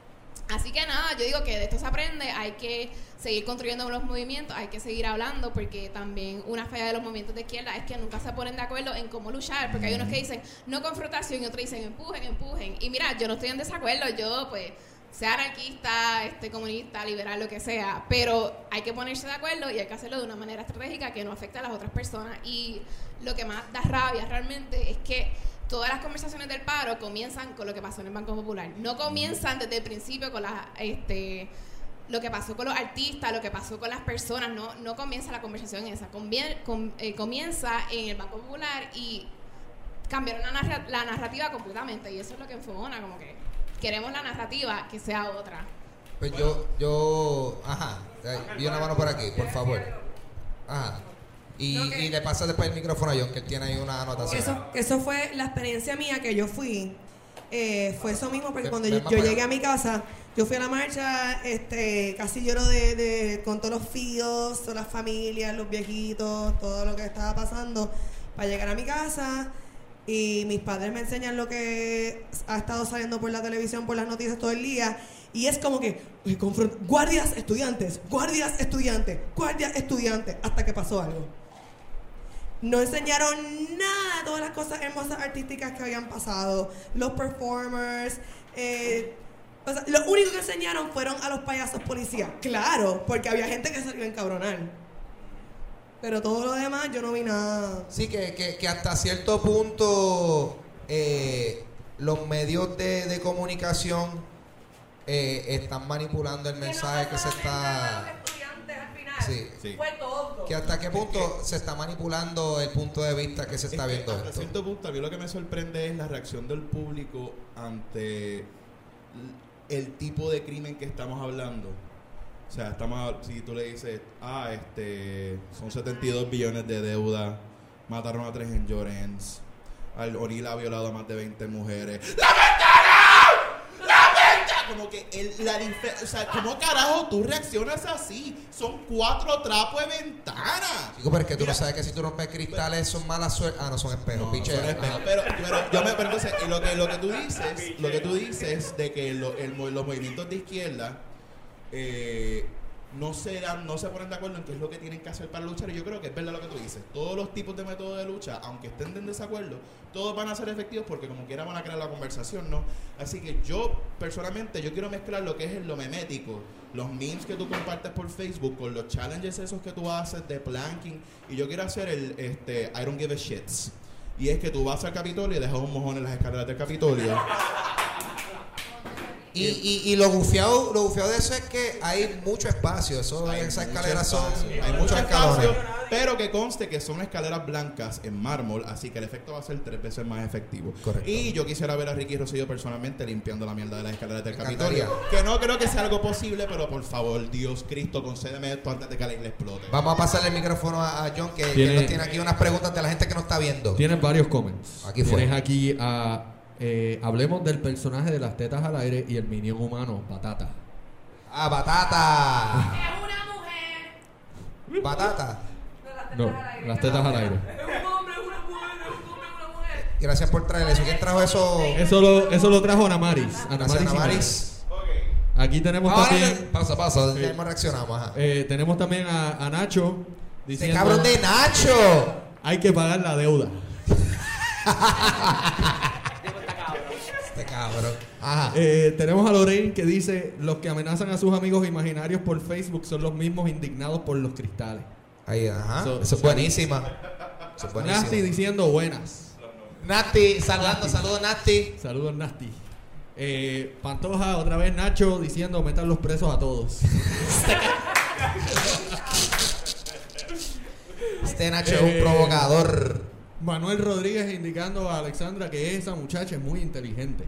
[SPEAKER 2] Así que nada, yo digo que de esto se aprende, hay que seguir construyendo los movimientos, hay que seguir hablando, porque también una falla de los movimientos de izquierda es que nunca se ponen de acuerdo en cómo luchar, porque hay unos que dicen no confrontación y otros dicen empujen, empujen. Y mira, yo no estoy en desacuerdo, yo pues... sea anarquista, este, comunista, liberal, lo que sea, pero hay que ponerse de acuerdo y hay que hacerlo de una manera estratégica que no afecte a las otras personas. Y lo que más da rabia realmente es que todas las conversaciones del paro comienzan con lo que pasó en el Banco Popular. No comienzan desde el principio con la, este, lo que pasó con los artistas, lo que pasó con las personas. No, no comienza la conversación esa. Convien, com, eh, comienza en el Banco Popular y cambiaron la, narra, la narrativa completamente. Y eso es lo que enfogona, como que queremos la narrativa que sea otra.
[SPEAKER 1] Pues yo, yo, ajá, vi una mano por aquí, por favor. Ajá. Y, okay. y le pasa después el micrófono a John, que él tiene ahí una anotación.
[SPEAKER 8] Eso, eso fue la experiencia mía que yo fui. Eh, fue eso mismo, porque cuando yo, yo llegué a mi casa, yo fui a la marcha, este, casi lloro de, de, con todos los fíos, todas las familias, los viejitos, todo lo que estaba pasando, para llegar a mi casa. Y mis padres me enseñan lo que ha estado saliendo por la televisión, por las noticias todo el día. Y es como que, guardias estudiantes, guardias estudiantes, guardias estudiantes, hasta que pasó algo. No enseñaron nada de todas las cosas hermosas artísticas que habían pasado. Los performers. Eh, o sea, lo único que enseñaron fueron a los payasos policías. Claro, porque había gente que se iba a encabronar. Pero todo lo demás yo no vi nada.
[SPEAKER 1] Sí, que, que, que hasta cierto punto eh, los medios de, de comunicación eh, están manipulando el mensaje que, no que se está... Sí. Sí. Fue todo. Que hasta qué punto se está manipulando el punto de vista que se está viendo
[SPEAKER 6] hasta
[SPEAKER 1] esto.
[SPEAKER 6] cierto punto, a mí lo que me sorprende es la reacción del público ante el tipo de crimen que estamos hablando. O sea, estamos, si tú le dices, ah, este, son setenta y dos billones de deuda, mataron a tres en Llorens, al O'Neill ha violado a más de veinte mujeres. ¡La ventana! ¡La ventana! Como que el, la dife- o sea, ¿cómo carajo tú reaccionas así? Son cuatro trapos de ventana.
[SPEAKER 1] Chico, pero es que tú Mira, no sabes que si tú rompes cristales son malas suerte. Ah, no, son espejos,
[SPEAKER 6] no,
[SPEAKER 1] piche.
[SPEAKER 6] Son espejos, pero, pero yo me pero entonces, y lo que lo que tú dices, lo que tú dices de que lo, el, los movimientos de izquierda eh, no se dan, no se ponen de acuerdo en qué es lo que tienen que hacer para luchar, y yo creo que es verdad lo que tú dices. Todos los tipos de métodos de lucha, aunque estén en desacuerdo, todos van a ser efectivos porque como quiera van a crear la conversación, ¿no? Así que yo, personalmente, yo quiero mezclar lo que es lo memético, los memes que tú compartes por Facebook con los challenges esos que tú haces de planking, y yo quiero hacer el este I don't give a shits. Y es que tú vas al Capitolio y dejas un mojón en las escaleras del Capitolio.
[SPEAKER 1] Y, y, y lo bufiado, lo bufiado de eso es que hay mucho espacio. Eso,
[SPEAKER 6] hay
[SPEAKER 1] esas
[SPEAKER 6] mucho
[SPEAKER 1] escaleras son.
[SPEAKER 6] espacio,
[SPEAKER 1] Hay
[SPEAKER 6] hay
[SPEAKER 1] muchos
[SPEAKER 6] mucho
[SPEAKER 1] escalones.
[SPEAKER 6] espacio, pero que conste que son escaleras blancas en mármol, así que el efecto va a ser tres veces más efectivo.
[SPEAKER 1] Correcto.
[SPEAKER 6] Y yo quisiera ver a Ricky Rosselló personalmente limpiando la mierda de las escaleras del
[SPEAKER 1] Me
[SPEAKER 6] Capitolio.
[SPEAKER 1] encantaría.
[SPEAKER 6] Que no creo que sea algo posible, pero por favor, Dios Cristo, concédeme esto antes de que la isla explote.
[SPEAKER 1] Vamos a pasarle el micrófono a, a John, que, que
[SPEAKER 3] Tiene-
[SPEAKER 1] nos tiene aquí unas preguntas de la gente que nos está viendo.
[SPEAKER 3] Tienes varios comments.
[SPEAKER 1] Aquí fue.
[SPEAKER 3] Tienes aquí a... Eh, hablemos del personaje de las tetas al aire y el minion humano, Patata.
[SPEAKER 1] Ah, Batata.
[SPEAKER 7] Es una mujer.
[SPEAKER 1] Batata.
[SPEAKER 3] No, las tetas al aire.
[SPEAKER 7] Es un hombre, es una mujer, es un hombre, es una mujer.
[SPEAKER 1] Gracias por traer eso. ¿Quién trajo eso?
[SPEAKER 3] Eso lo, eso lo trajo Ana Maris. Ana
[SPEAKER 1] Gracias, Ana
[SPEAKER 3] Maris.
[SPEAKER 1] Maris.
[SPEAKER 3] Aquí tenemos
[SPEAKER 1] Ahora,
[SPEAKER 3] también.
[SPEAKER 1] pasa, pasa.
[SPEAKER 3] Sí.
[SPEAKER 1] Ya mismo reaccionamos. Ajá.
[SPEAKER 3] Eh, tenemos también a, a Nacho
[SPEAKER 1] Este
[SPEAKER 3] diciendo.
[SPEAKER 1] cabrón de Nacho.
[SPEAKER 3] Hay que pagar la deuda.
[SPEAKER 1] Este cabrón. Ajá.
[SPEAKER 3] Eh, tenemos a Lorraine que dice: los que amenazan a sus amigos imaginarios por Facebook son los mismos indignados por los cristales.
[SPEAKER 1] Ahí, ajá.
[SPEAKER 3] So-
[SPEAKER 1] Eso es buenísima. Eso es buenísimo.
[SPEAKER 3] Nasty diciendo buenas.
[SPEAKER 1] Nati, saludando, saludos Nati.
[SPEAKER 3] Saludos, Nasty. Eh, Pantoja, otra vez Nacho diciendo: metan los presos a todos.
[SPEAKER 1] Este Nacho es
[SPEAKER 3] Eh,
[SPEAKER 1] un provocador.
[SPEAKER 3] Manuel Rodríguez indicando a Alexandra que esa muchacha es muy inteligente.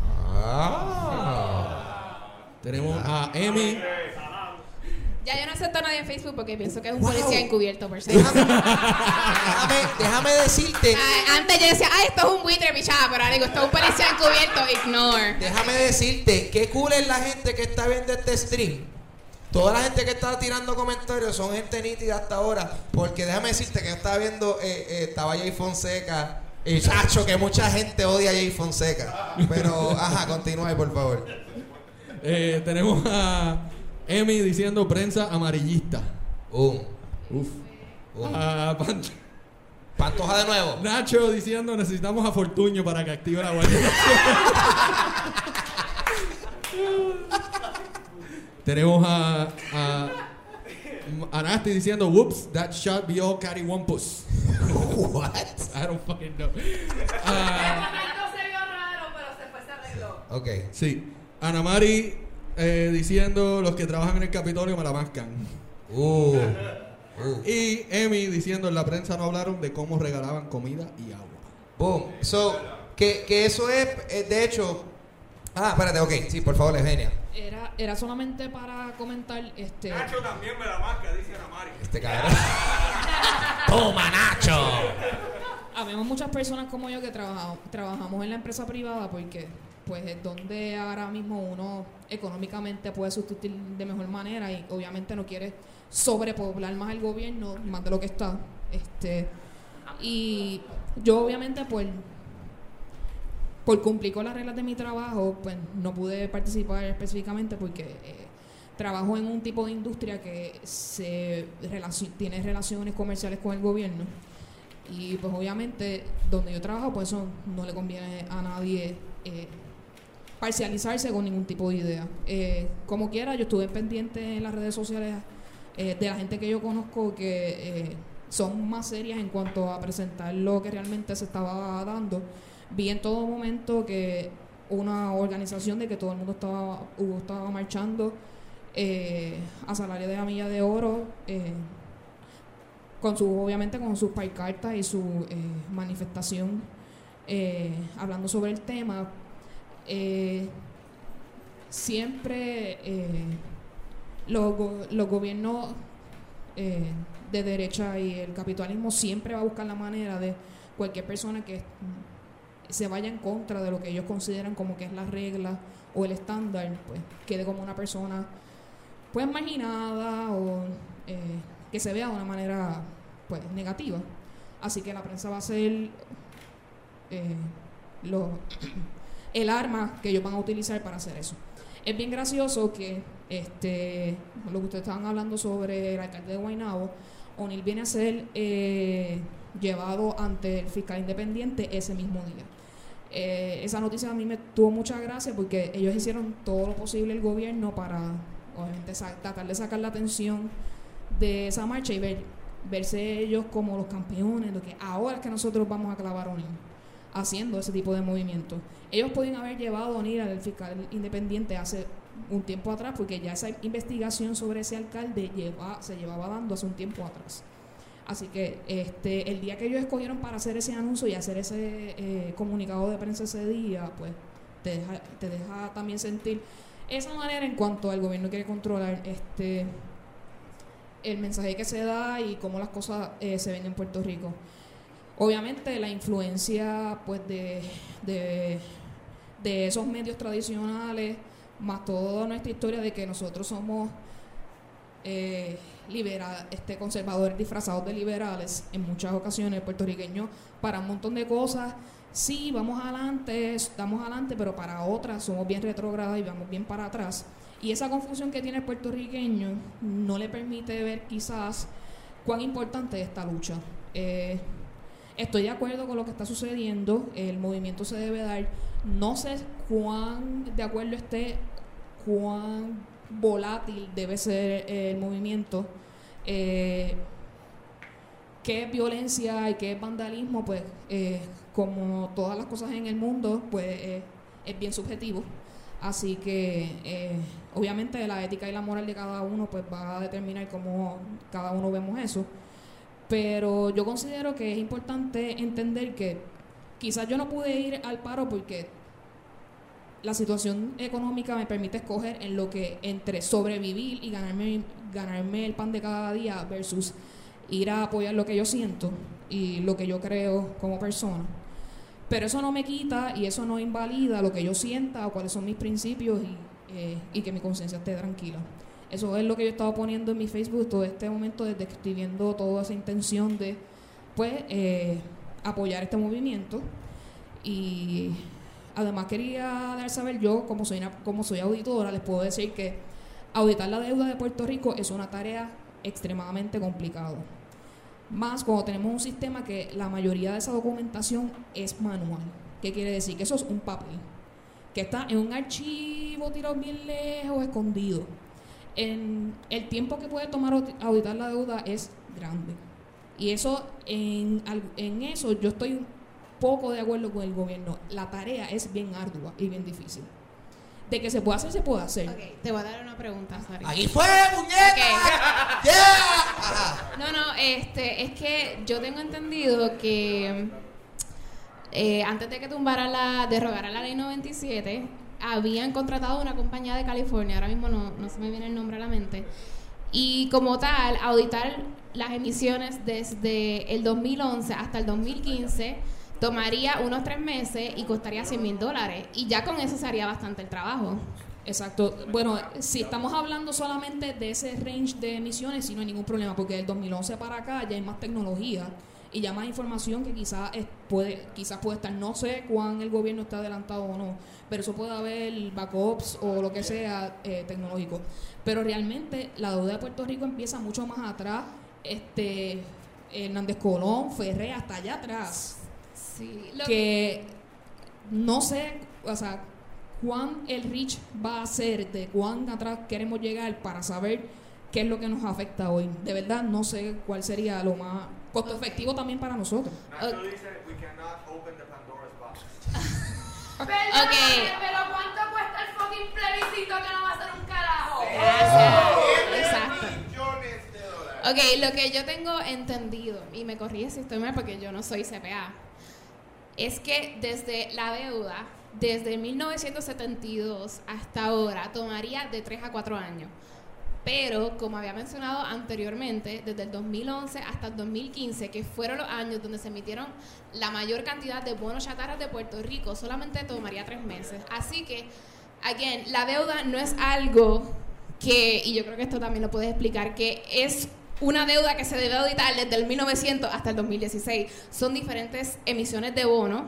[SPEAKER 1] Ah.
[SPEAKER 3] Tenemos a Emi.
[SPEAKER 2] Ya yo no acepto a nadie en Facebook porque pienso que es un
[SPEAKER 1] Wow.
[SPEAKER 2] policía encubierto por ser.
[SPEAKER 1] Déjame, déjame, déjame decirte.
[SPEAKER 2] Ah, antes yo decía, ay, esto es un buitre, pichada, pero ahora digo, esto es un policía encubierto, ignore.
[SPEAKER 1] Déjame decirte, qué cool es la gente que está viendo este stream. Toda la gente que está tirando comentarios son gente nítida hasta ahora. Porque déjame decirte que yo estaba viendo, eh, eh, estaba Jay Fonseca. Y chacho, que mucha gente odia a Jay Fonseca. Pero, ajá, continúa ahí, por favor.
[SPEAKER 3] Eh, tenemos a Emi diciendo prensa amarillista.
[SPEAKER 1] Um,
[SPEAKER 3] Uf.
[SPEAKER 1] um.
[SPEAKER 3] A Pancho-
[SPEAKER 1] Pantoja de nuevo.
[SPEAKER 3] Nacho diciendo necesitamos a Fortuño para que active la Guardia Nacional. Tenemos a, a, a Nasty diciendo whoops, that shot be all cattywampus.
[SPEAKER 1] What?
[SPEAKER 3] I don't fucking know. Ah,
[SPEAKER 7] No se vio raro, pero se fue, se arregló.
[SPEAKER 1] Ok.
[SPEAKER 3] sí. Ana Mari eh, diciendo los que trabajan en el Capitolio me la mascan.
[SPEAKER 1] Uh. uh.
[SPEAKER 3] Y Emi diciendo en la prensa no hablaron de cómo regalaban comida y agua.
[SPEAKER 1] Boom. So, que, que eso es, eh, de hecho. Ah, espérate, ok. Sí, por favor, Eugenia.
[SPEAKER 7] Era, era solamente para comentar, este...
[SPEAKER 5] Nacho también me la masca, dice Ana Mari.
[SPEAKER 1] Este cabrón. Toma, Nacho.
[SPEAKER 7] Habemos muchas personas como yo que trabajamos, trabajamos en la empresa privada porque pues es donde ahora mismo uno económicamente puede sustituir de mejor manera y obviamente no quiere sobrepoblar más el gobierno, más de lo que está. Este, y yo obviamente por, por cumplir con las reglas de mi trabajo, pues no pude participar específicamente porque eh, trabajo en un tipo de industria que se relaci- tiene relaciones comerciales con el gobierno. Y pues obviamente donde yo trabajo pues eso no le conviene a nadie eh, parcializarse con ningún tipo de idea. Eh, como quiera, yo estuve pendiente en las redes sociales eh, de la gente que yo conozco que eh, son más serias en cuanto a presentar lo que realmente se estaba dando. Vi en todo momento que una organización de que todo el mundo estaba, hubo, estaba marchando eh, a salario de la milla de oro, eh, con su, obviamente con sus pancartas y su eh, manifestación eh, hablando sobre el tema. Eh, siempre eh, los, go- los gobiernos eh, de derecha y el capitalismo siempre va a buscar la manera de cualquier persona que mm, se vaya en contra de lo que ellos consideran como que es la regla o el estándar, pues quede como una persona pues marginada o eh, que se vea de una manera pues negativa. Así que la prensa va a ser eh, lo, el arma que ellos van a utilizar para hacer eso. Es bien gracioso que este lo que ustedes estaban hablando sobre el alcalde de Guaynabo, O'Neill viene a ser eh, llevado ante el fiscal independiente ese mismo día. Eh, esa noticia a mí me tuvo mucha gracia porque ellos hicieron todo lo posible el gobierno para obviamente sa- tratar de sacar la atención de esa marcha y ver, verse ellos como los campeones, lo que ahora es que nosotros vamos a clavar a O'Neill haciendo ese tipo de movimientos. Ellos podían haber llevado a O'Neill al fiscal independiente hace un tiempo atrás porque ya esa investigación sobre ese alcalde lleva, se llevaba dando hace un tiempo atrás. Así que este el día que ellos escogieron para hacer ese anuncio y hacer ese eh, comunicado de prensa ese día, pues te deja, te deja también sentir esa manera en cuanto al gobierno quiere controlar este el mensaje que se da y cómo las cosas eh, se ven en Puerto Rico. Obviamente la influencia pues de, de, de esos medios tradicionales
[SPEAKER 9] más toda nuestra historia de que nosotros somos eh, libera, este, conservadores disfrazados de liberales en muchas ocasiones, puertorriqueños, para un montón de cosas. Sí, vamos adelante, estamos adelante, pero para otras somos bien retrógradas y vamos bien para atrás. Y esa confusión que tiene el puertorriqueño no le permite ver quizás cuán importante es esta lucha. Eh, estoy de acuerdo con lo que está sucediendo, el movimiento se debe dar. No sé cuán de acuerdo esté, cuán volátil debe ser el movimiento. Eh, qué es violencia y qué es vandalismo, pues eh, como todas las cosas en el mundo, pues eh, es bien subjetivo. Así que eh, obviamente la ética y la moral de cada uno pues va a determinar cómo cada uno vemos eso. Pero yo considero que es importante entender que quizás yo no pude ir al paro porque la situación económica me permite escoger en lo que entre sobrevivir y ganarme, ganarme el pan de cada día versus ir a apoyar lo que yo siento y lo que yo creo como persona. Pero eso no me quita y eso no invalida lo que yo sienta o cuáles son mis principios y, eh, y que mi conciencia esté tranquila. Eso es lo que yo estaba poniendo en mi Facebook todo este momento, desde que estoy viendo toda esa intención de pues eh, apoyar este movimiento. Y además quería dar saber, yo como soy, una, como soy auditora, les puedo decir que auditar la deuda de Puerto Rico es una tarea extremadamente complicada. Más cuando tenemos un sistema que la mayoría de esa documentación es manual. ¿Qué quiere decir? Que eso es un papel que está en un archivo tirado bien lejos, escondido. En el tiempo que puede tomar auditar la deuda es grande. Y eso, en, en eso yo estoy un poco de acuerdo con el gobierno. La tarea es bien ardua y bien difícil. De que se puede hacer, se puede hacer.
[SPEAKER 2] Okay, te voy a dar una pregunta, Sari.
[SPEAKER 1] ¡Ahí fue, muñeca!
[SPEAKER 2] Okay.
[SPEAKER 1] ¡Yeah! Ajá.
[SPEAKER 2] No, no, este, es que yo tengo entendido que eh, antes de que tumbaran la, derrogaran la ley noventa y siete, habían contratado una compañía de California, ahora mismo no, no se me viene el nombre a la mente, y como tal, auditar las emisiones desde el dos mil once hasta el dos mil quince tomaría unos tres meses y costaría cien mil dólares, y ya con eso se haría bastante el trabajo.
[SPEAKER 9] Exacto. Bueno, si estamos hablando solamente de ese range de emisiones, sí no hay ningún problema, porque del dos mil once para acá ya hay más tecnología y ya más información que quizás es, puede quizás puede estar, no sé cuán el gobierno está adelantado o no, pero eso puede haber backups o lo que sea eh, tecnológico. Pero realmente la deuda de Puerto Rico empieza mucho más atrás, este Hernández Colón, Ferré, hasta allá atrás.
[SPEAKER 2] Sí, lo
[SPEAKER 9] que no sé, o sea, cuán el reach va a ser, de cuán atrás queremos llegar para saber qué es lo que nos afecta hoy. De verdad, no sé cuál sería lo más costo efectivo también para nosotros.
[SPEAKER 5] Nacho dice, we cannot open the Pandora's box.
[SPEAKER 7] Perdóname,
[SPEAKER 2] Ok.
[SPEAKER 7] pero ¿cuánto cuesta el fucking plebiscito que no va a ser un carajo?
[SPEAKER 2] Gracias. Exacto.
[SPEAKER 4] Millones de dólares.
[SPEAKER 2] Ok, lo que yo tengo entendido, y me corrige si estoy mal porque yo no soy C P A, es que desde la deuda, desde mil novecientos setenta y dos hasta ahora, tomaría de tres a cuatro años. Pero, como había mencionado anteriormente, desde el dos mil once hasta el dos mil quince, que fueron los años donde se emitieron la mayor cantidad de bonos chatarras de Puerto Rico, solamente tomaría tres meses. Así que, again, la deuda no es algo que, y yo creo que esto también lo puedes explicar, que es una deuda que se debe auditar desde el mil novecientos hasta el dos mil dieciséis. Son diferentes emisiones de bonos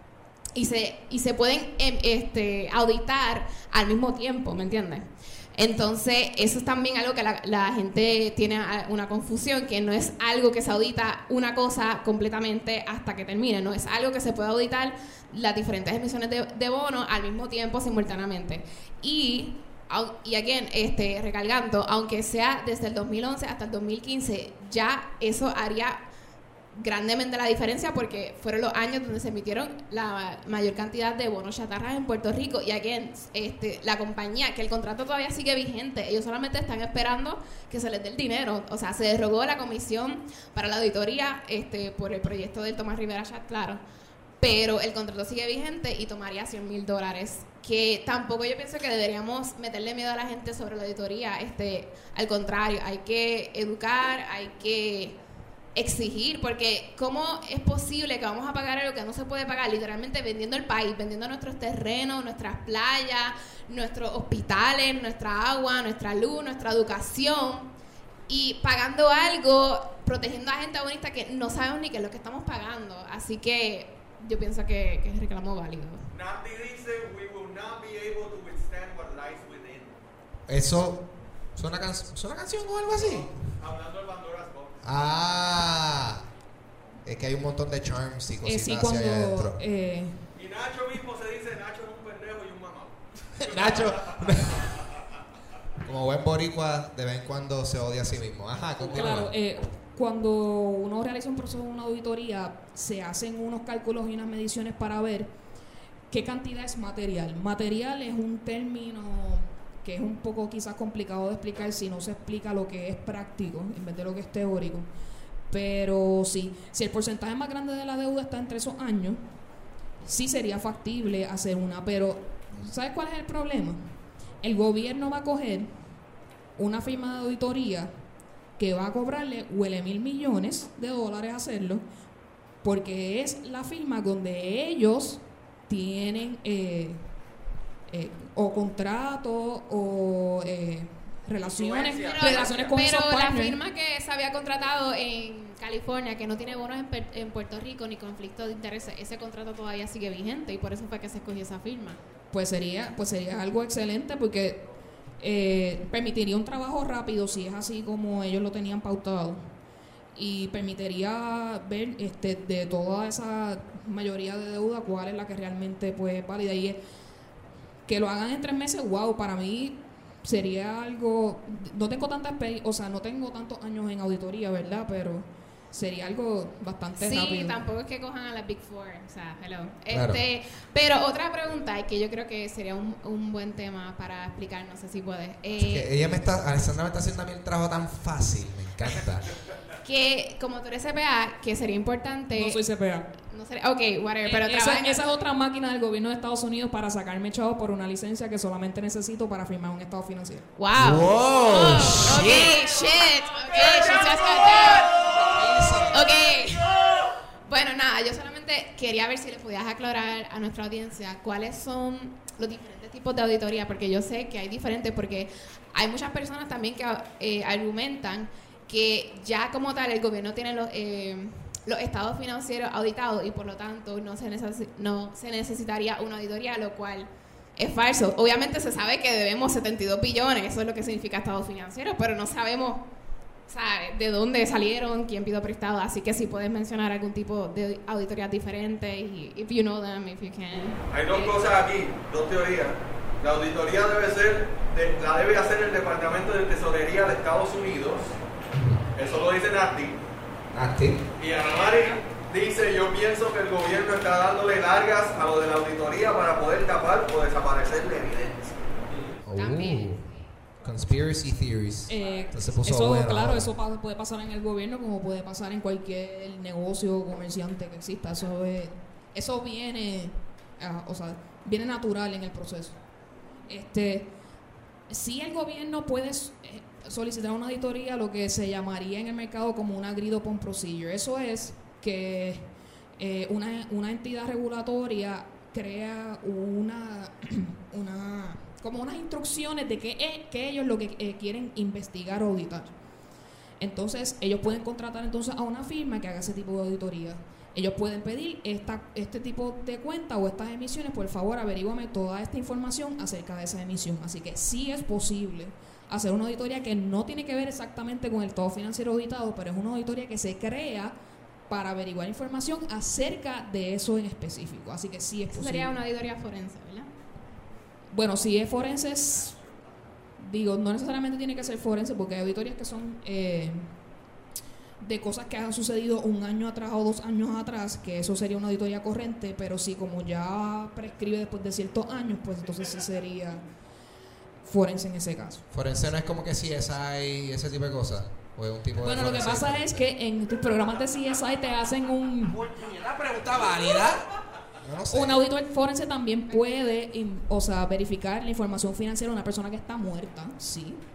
[SPEAKER 2] y se, y se pueden em, este, auditar al mismo tiempo, ¿me entiendes? Entonces, eso es también algo que la, la gente tiene una confusión, que no es algo que se audita una cosa completamente hasta que termine, no es algo que se puede auditar las diferentes emisiones de, de bonos al mismo tiempo, simultáneamente. Y, y again, este, recalcando, aunque sea desde el dos mil once hasta el dos mil quince, ya eso haría grandemente la diferencia porque fueron los años donde se emitieron la mayor cantidad de bonos chatarras en Puerto Rico y again, este, la compañía, que el contrato todavía sigue vigente, ellos solamente están esperando que se les dé el dinero, o sea, se derogó la comisión para la auditoría este, por el proyecto del Tomás Rivera Chat, claro, pero el contrato sigue vigente y tomaría cien mil dólares, que tampoco yo pienso que deberíamos meterle miedo a la gente sobre la auditoría, este, al contrario, hay que educar, hay que exigir, porque ¿cómo es posible que vamos a pagar algo que no se puede pagar? Literalmente vendiendo el país, vendiendo nuestros terrenos, nuestras playas, nuestros hospitales, nuestra agua, nuestra luz, nuestra educación, y pagando algo, protegiendo a gente bonita que no sabemos ni qué es lo que estamos pagando. Así que yo pienso que, que es reclamo válido.
[SPEAKER 5] Nati dice, we will not be able to withstand what lies within.
[SPEAKER 1] Eso, ¿es una, can- ¿es una canción o algo así?
[SPEAKER 5] Hablando del Pandora's Box.
[SPEAKER 1] Ah, es que hay un montón de charms y
[SPEAKER 9] Eh,
[SPEAKER 1] cositas
[SPEAKER 9] sí,
[SPEAKER 1] hacia
[SPEAKER 9] cuando
[SPEAKER 1] allá adentro.
[SPEAKER 9] eh,
[SPEAKER 5] Y Nacho mismo se dice, Nacho es un pendejo y un mamado.
[SPEAKER 1] Nacho, como buen boricua, de vez en cuando se odia a sí mismo. Ajá, continúa.
[SPEAKER 9] claro, eh, cuando uno realiza un proceso de una auditoría, se hacen unos cálculos y unas mediciones para ver qué cantidad es material. Material es un término que es un poco quizás complicado de explicar si no se explica lo que es práctico en vez de lo que es teórico. Pero sí, si el porcentaje más grande de la deuda está entre esos años, sí sería factible hacer una. Pero, ¿sabes cuál es el problema? El gobierno va a coger una firma de auditoría que va a cobrarle huele mil millones de dólares a hacerlo, porque es la firma donde ellos tienen eh, eh, o contratos o eh, relaciones,
[SPEAKER 5] Influencia.
[SPEAKER 9] relaciones con
[SPEAKER 2] pero
[SPEAKER 9] esos
[SPEAKER 2] la
[SPEAKER 9] partners.
[SPEAKER 2] firma que se había contratado en California, que no tiene bonos en, Per- en Puerto Rico ni conflicto de intereses, ese contrato todavía sigue vigente y por eso fue que se escogió esa firma.
[SPEAKER 9] Pues sería, pues sería algo excelente porque eh, permitiría un trabajo rápido si es así como ellos lo tenían pautado, y permitiría ver este de toda esa mayoría de deuda cuál es la que realmente pues es válida, y es, que lo hagan en tres meses, wow, para mí sería algo. No tengo tanta experiencia, o sea, no tengo tantos años en auditoría, ¿verdad? Pero sería algo bastante
[SPEAKER 2] Sí,
[SPEAKER 9] rápido.
[SPEAKER 2] tampoco es que cojan a las Big Four, o sea, hello.
[SPEAKER 1] Claro.
[SPEAKER 2] Este, pero otra pregunta, y que yo creo que sería un, un buen tema para explicar, no sé si puedes. Eh,
[SPEAKER 1] Es que ella me está, Alessandra me está haciendo a mí el trabajo tan fácil, me encanta.
[SPEAKER 2] que como tú eres C P A, que sería importante.
[SPEAKER 9] No soy C P A.
[SPEAKER 2] No sería, ok, whatever, pero
[SPEAKER 9] Eh, esa,
[SPEAKER 2] trabaja en-
[SPEAKER 9] esa es otra máquina del gobierno de Estados Unidos para sacarme chavos por una licencia que solamente necesito para firmar un estado financiero.
[SPEAKER 2] Wow.
[SPEAKER 1] Wow,
[SPEAKER 2] Oh,
[SPEAKER 1] shit.
[SPEAKER 2] ok, shit. Ok, she just got there. Ok. Bueno, nada, yo solamente quería ver si le podías aclarar a nuestra audiencia cuáles son los diferentes tipos de auditoría, porque yo sé que hay diferentes, porque hay muchas personas también que eh, argumentan que ya como tal el gobierno tiene los, eh, los estados financieros auditados y por lo tanto no se, necesi- no se necesitaría una auditoría, lo cual es falso. Obviamente se sabe que debemos setenta y dos billones, eso es lo que significa estado financiero, pero no sabemos, ¿sabes?, de dónde salieron, quién pidió prestado, así que si puedes mencionar algún tipo de auditorías diferentes, y if you know them, if you can.
[SPEAKER 5] Hay dos
[SPEAKER 2] Eh,
[SPEAKER 5] cosas aquí, dos teorías. La auditoría debe ser, de- la debe hacer el Departamento de Tesorería de Estados Unidos. Eso lo dice Nati.
[SPEAKER 1] Nati.
[SPEAKER 5] Y Ana Mari dice, yo pienso que el gobierno está dándole largas a lo de la auditoría para poder tapar o desaparecer la evidencia.
[SPEAKER 2] También.
[SPEAKER 1] Oh, conspiracy theories.
[SPEAKER 9] Eh,
[SPEAKER 1] Entonces se puso
[SPEAKER 9] eso,
[SPEAKER 1] bueno
[SPEAKER 9] claro,
[SPEAKER 1] ahora.
[SPEAKER 9] eso pa- puede pasar en el gobierno como puede pasar en cualquier negocio o comerciante que exista. Eso es, eso viene, ah, o sea, viene natural en el proceso. Este, si el gobierno puede eh, solicitar una auditoría, lo que se llamaría en el mercado como una agreed upon procedure. Eso es que eh, una, una entidad regulatoria crea una, una como unas instrucciones de qué es que ellos lo que eh, quieren investigar o auditar. Entonces, ellos pueden contratar entonces a una firma que haga ese tipo de auditoría. Ellos pueden pedir esta, este tipo de cuenta o estas emisiones, por favor, averíguame toda esta información acerca de esa emisión. Así que sí es posible hacer una auditoría que no tiene que ver exactamente con el estado financiero auditado, pero es una auditoría que se crea para averiguar información acerca de eso en específico. Así que sí es
[SPEAKER 2] Eso
[SPEAKER 9] posible.
[SPEAKER 2] sería una auditoría forense, ¿verdad?
[SPEAKER 9] Bueno, si es forense, es- digo, no necesariamente tiene que ser forense, porque hay auditorías que son eh, de cosas que han sucedido un año atrás o dos años atrás, que eso sería una auditoría corriente, pero sí, como ya prescribe después de ciertos años, pues entonces sí sería forense en ese caso.
[SPEAKER 1] Forense no es como que C S I, ese tipo de cosas. O es un tipo de
[SPEAKER 9] Bueno, lo que
[SPEAKER 1] forense
[SPEAKER 9] pasa
[SPEAKER 1] diferente.
[SPEAKER 9] es que en tus programas de C S I te hacen un...
[SPEAKER 1] La pregunta válida. Yo no sé.
[SPEAKER 9] Un auditor forense también puede, im- o sea, verificar la información financiera de una persona que está muerta, sí.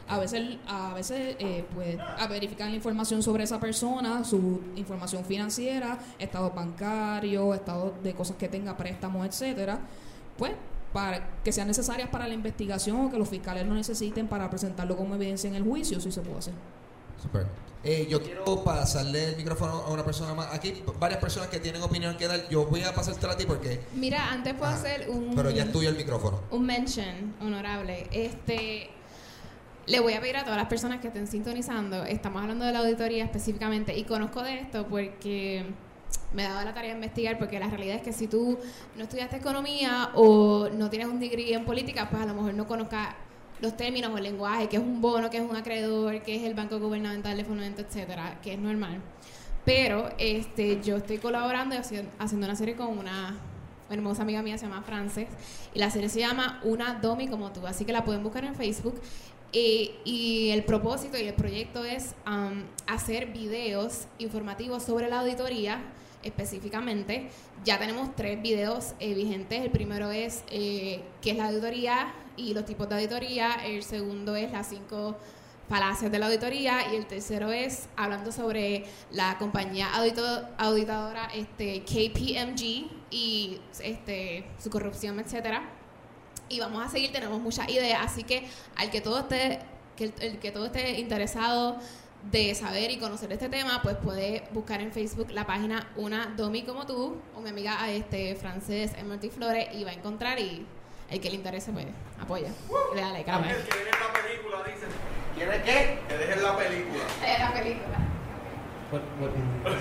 [SPEAKER 9] a veces, a veces eh, pues, a verificar la información sobre esa persona, su información financiera, estados bancarios, estados de cosas que tenga, préstamos, etcétera, pues para que sean necesarias para la investigación o que los fiscales lo necesiten para presentarlo como evidencia en el juicio, si se puede hacer.
[SPEAKER 1] Super. Eh, yo quiero pasarle el micrófono a una persona más. Aquí varias personas que tienen opinión que dar. Yo voy a pasártela a ti porque...
[SPEAKER 2] Mira, antes puedo
[SPEAKER 1] Ajá.
[SPEAKER 2] hacer un...
[SPEAKER 1] Pero ya es tuyo el micrófono.
[SPEAKER 2] Un mention honorable. Este... Le voy a pedir a todas las personas que estén sintonizando, estamos hablando de la auditoría específicamente, y conozco de esto porque me he dado la tarea de investigar, porque la realidad es que si tú no estudiaste economía o no tienes un degree en política, pues a lo mejor no conozcas los términos o el lenguaje, que es un bono, que es un acreedor, que es el banco gubernamental de fomento, etcétera, que es normal. Pero este, yo estoy colaborando y haciendo una serie con una hermosa amiga mía, se llama Frances, y la serie se llama Una Domi como tú, así que la pueden buscar en Facebook. Eh, y el propósito y el proyecto es um, hacer videos informativos sobre la auditoría específicamente. Ya tenemos tres videos eh, vigentes. El primero es eh, qué es la auditoría y los tipos de auditoría. El segundo es las cinco falacias de la auditoría. Y el tercero es hablando sobre la compañía audito- auditadora este, K P M G y este, su corrupción, etcétera. Y vamos a seguir, tenemos muchas ideas, así que al que todo esté, que el, el que todo esté interesado de saber y conocer este tema, pues puede buscar en Facebook la página Una Domi como tú, o mi amiga este Frances Emerty Flores, y va a encontrar, y el que le interese pues apoya. Uh, le da like a la
[SPEAKER 5] Que
[SPEAKER 2] página.
[SPEAKER 5] dejen la película, dicen.
[SPEAKER 4] ¿Quiere qué?
[SPEAKER 5] Que dejen la película.
[SPEAKER 2] Eh, la película.
[SPEAKER 3] What, what,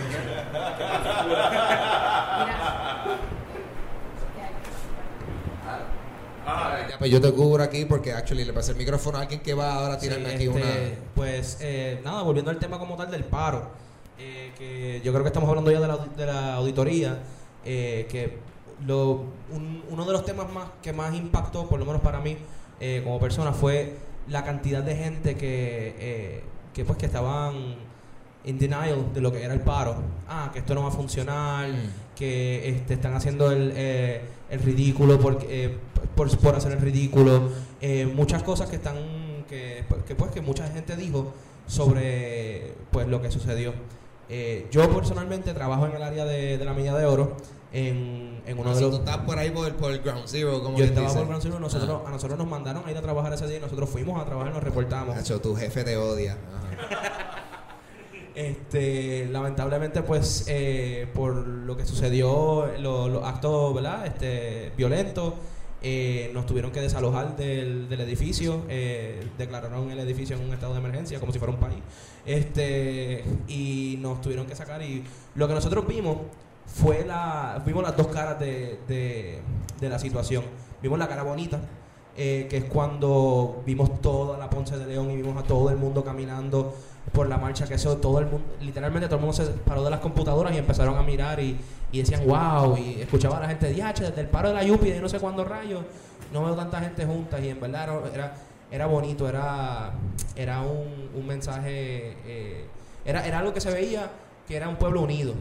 [SPEAKER 2] Mira.
[SPEAKER 5] Ah,
[SPEAKER 1] Ya, pues yo te cubro aquí porque actually le pasé el micrófono a alguien que va ahora a tirarme
[SPEAKER 10] Sí,
[SPEAKER 1] aquí
[SPEAKER 10] este,
[SPEAKER 1] una...
[SPEAKER 10] Pues eh, nada, volviendo al tema como tal del paro, eh, que yo creo que estamos hablando ya de la, de la auditoría, eh, que lo, un- uno de los temas más que más impactó, por lo menos para mí eh, como persona, fue la cantidad de gente que, eh, que pues que estaban in denial de lo que era el paro. Ah, que esto no va a funcionar,
[SPEAKER 1] Mm.
[SPEAKER 10] que este, están haciendo el, eh, el ridículo por, eh, por, por hacer el ridículo. Eh, muchas cosas que están que, que pues que mucha gente dijo sobre pues lo que sucedió. Eh, yo personalmente trabajo en el área de, de la milla de oro en, en uno
[SPEAKER 1] Ah,
[SPEAKER 10] de
[SPEAKER 1] si
[SPEAKER 10] los...
[SPEAKER 1] tú estás por ahí por el, por el Ground Zero, como
[SPEAKER 10] Yo
[SPEAKER 1] quien
[SPEAKER 10] estaba
[SPEAKER 1] dice.
[SPEAKER 10] por Gran Sur, nosotros, a nosotros nos mandaron a ir a trabajar ese día y nosotros fuimos a trabajar y nos reportamos.
[SPEAKER 1] Nacho, tu jefe te odia. Ajá.
[SPEAKER 10] Este, lamentablemente, pues, eh, por lo que sucedió, lo- los actos, ¿verdad? Este, violentos, eh, nos tuvieron que desalojar del, del edificio, eh, declararon el edificio en un estado de emergencia, como si fuera un país, este, y nos tuvieron que sacar. Y lo que nosotros vimos fue la, vimos las dos caras de, de, de la situación. Vimos la cara bonita, eh, que es cuando vimos toda la Ponce de León y vimos a todo el mundo caminando por la marcha, que eso todo el mundo, literalmente todo el mundo se paró de las computadoras y empezaron a mirar y, y decían wow, y escuchaba a la gente, diache, desde el paro de la Yupi de no sé cuándo rayos, no veo tanta gente juntas, y en verdad era, era, era bonito, era, era un, un mensaje, eh, era, era algo que se veía que era un pueblo unido.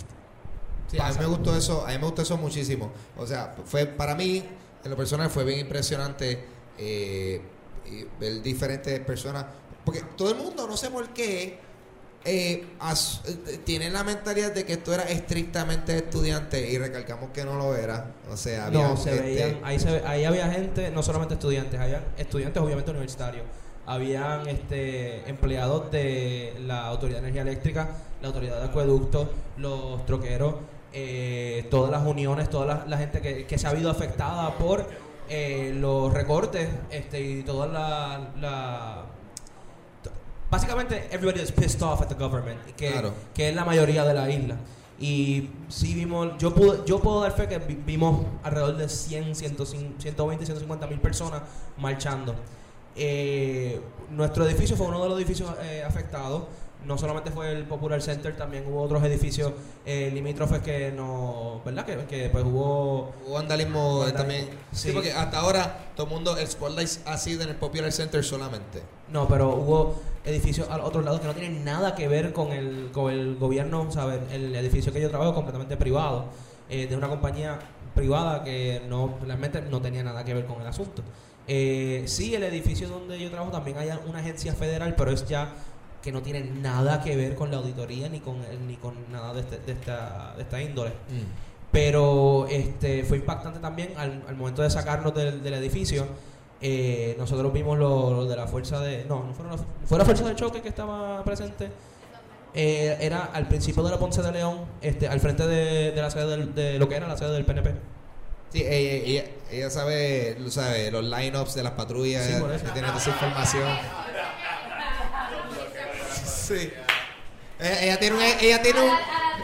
[SPEAKER 1] Sí, a mí me gustó eso, a mí me gustó eso muchísimo. O sea, fue para mí, en lo personal, fue bien impresionante eh, y ver diferentes personas. Porque todo el mundo, no sé por qué, eh, as- eh, tiene la mentalidad de que esto era estrictamente estudiante y recalcamos que no lo era. O sea, había
[SPEAKER 10] No, se
[SPEAKER 1] este,
[SPEAKER 10] veían, ahí, se, ve- ahí había gente, no solamente estudiantes, había estudiantes obviamente universitarios, habían este, empleados de la Autoridad de Energía Eléctrica, la Autoridad de Acueductos, los troqueros, eh, todas las uniones, toda la, la gente que, que se ha habido afectada por eh, los recortes este, y toda la... la básicamente, everybody is pissed off at the government, que,
[SPEAKER 1] Claro.
[SPEAKER 10] que es la mayoría de la isla. Y sí vimos, yo puedo, yo puedo dar fe que vi- vimos alrededor de cien, ciento veinte, ciento cincuenta mil personas marchando. Eh, nuestro edificio fue uno de los edificios eh, afectados. No solamente fue el Popular Center, también hubo otros edificios eh, limítrofes que no, ¿verdad? Que, que pues hubo...
[SPEAKER 1] Hubo vandalismo,
[SPEAKER 10] Vandalismo,
[SPEAKER 1] también. Sí.
[SPEAKER 10] sí.
[SPEAKER 1] porque hasta ahora todo el mundo, el spotlight ha sido en el Popular Center solamente.
[SPEAKER 10] No, pero hubo edificios al otro lado que no tienen nada que ver con el, con el gobierno, ¿sabes? El edificio que yo trabajo es completamente privado, eh, de una compañía privada que no realmente no tenía nada que ver con el asunto. Eh, sí, el edificio donde yo trabajo también hay una agencia federal, pero es ya que no tiene nada que ver con la auditoría ni con ni con nada de, este, de esta de esta índole. Mm. Pero este fue impactante también al, al momento de sacarnos del, del edificio. Eh, nosotros vimos lo, lo de la fuerza de no, no fueron la, fue la fuerza de choque que estaba presente. Eh, era al principio de la Ponce de León, este, al frente de, de la sede del, de lo que era la sede del P N P.
[SPEAKER 1] Sí, ella, ella, ella sabe, sabe los line-ups de las patrullas,
[SPEAKER 10] sí, por eso.
[SPEAKER 1] Tiene esa información. Sí. Ella, ella tiene un, ella tiene un,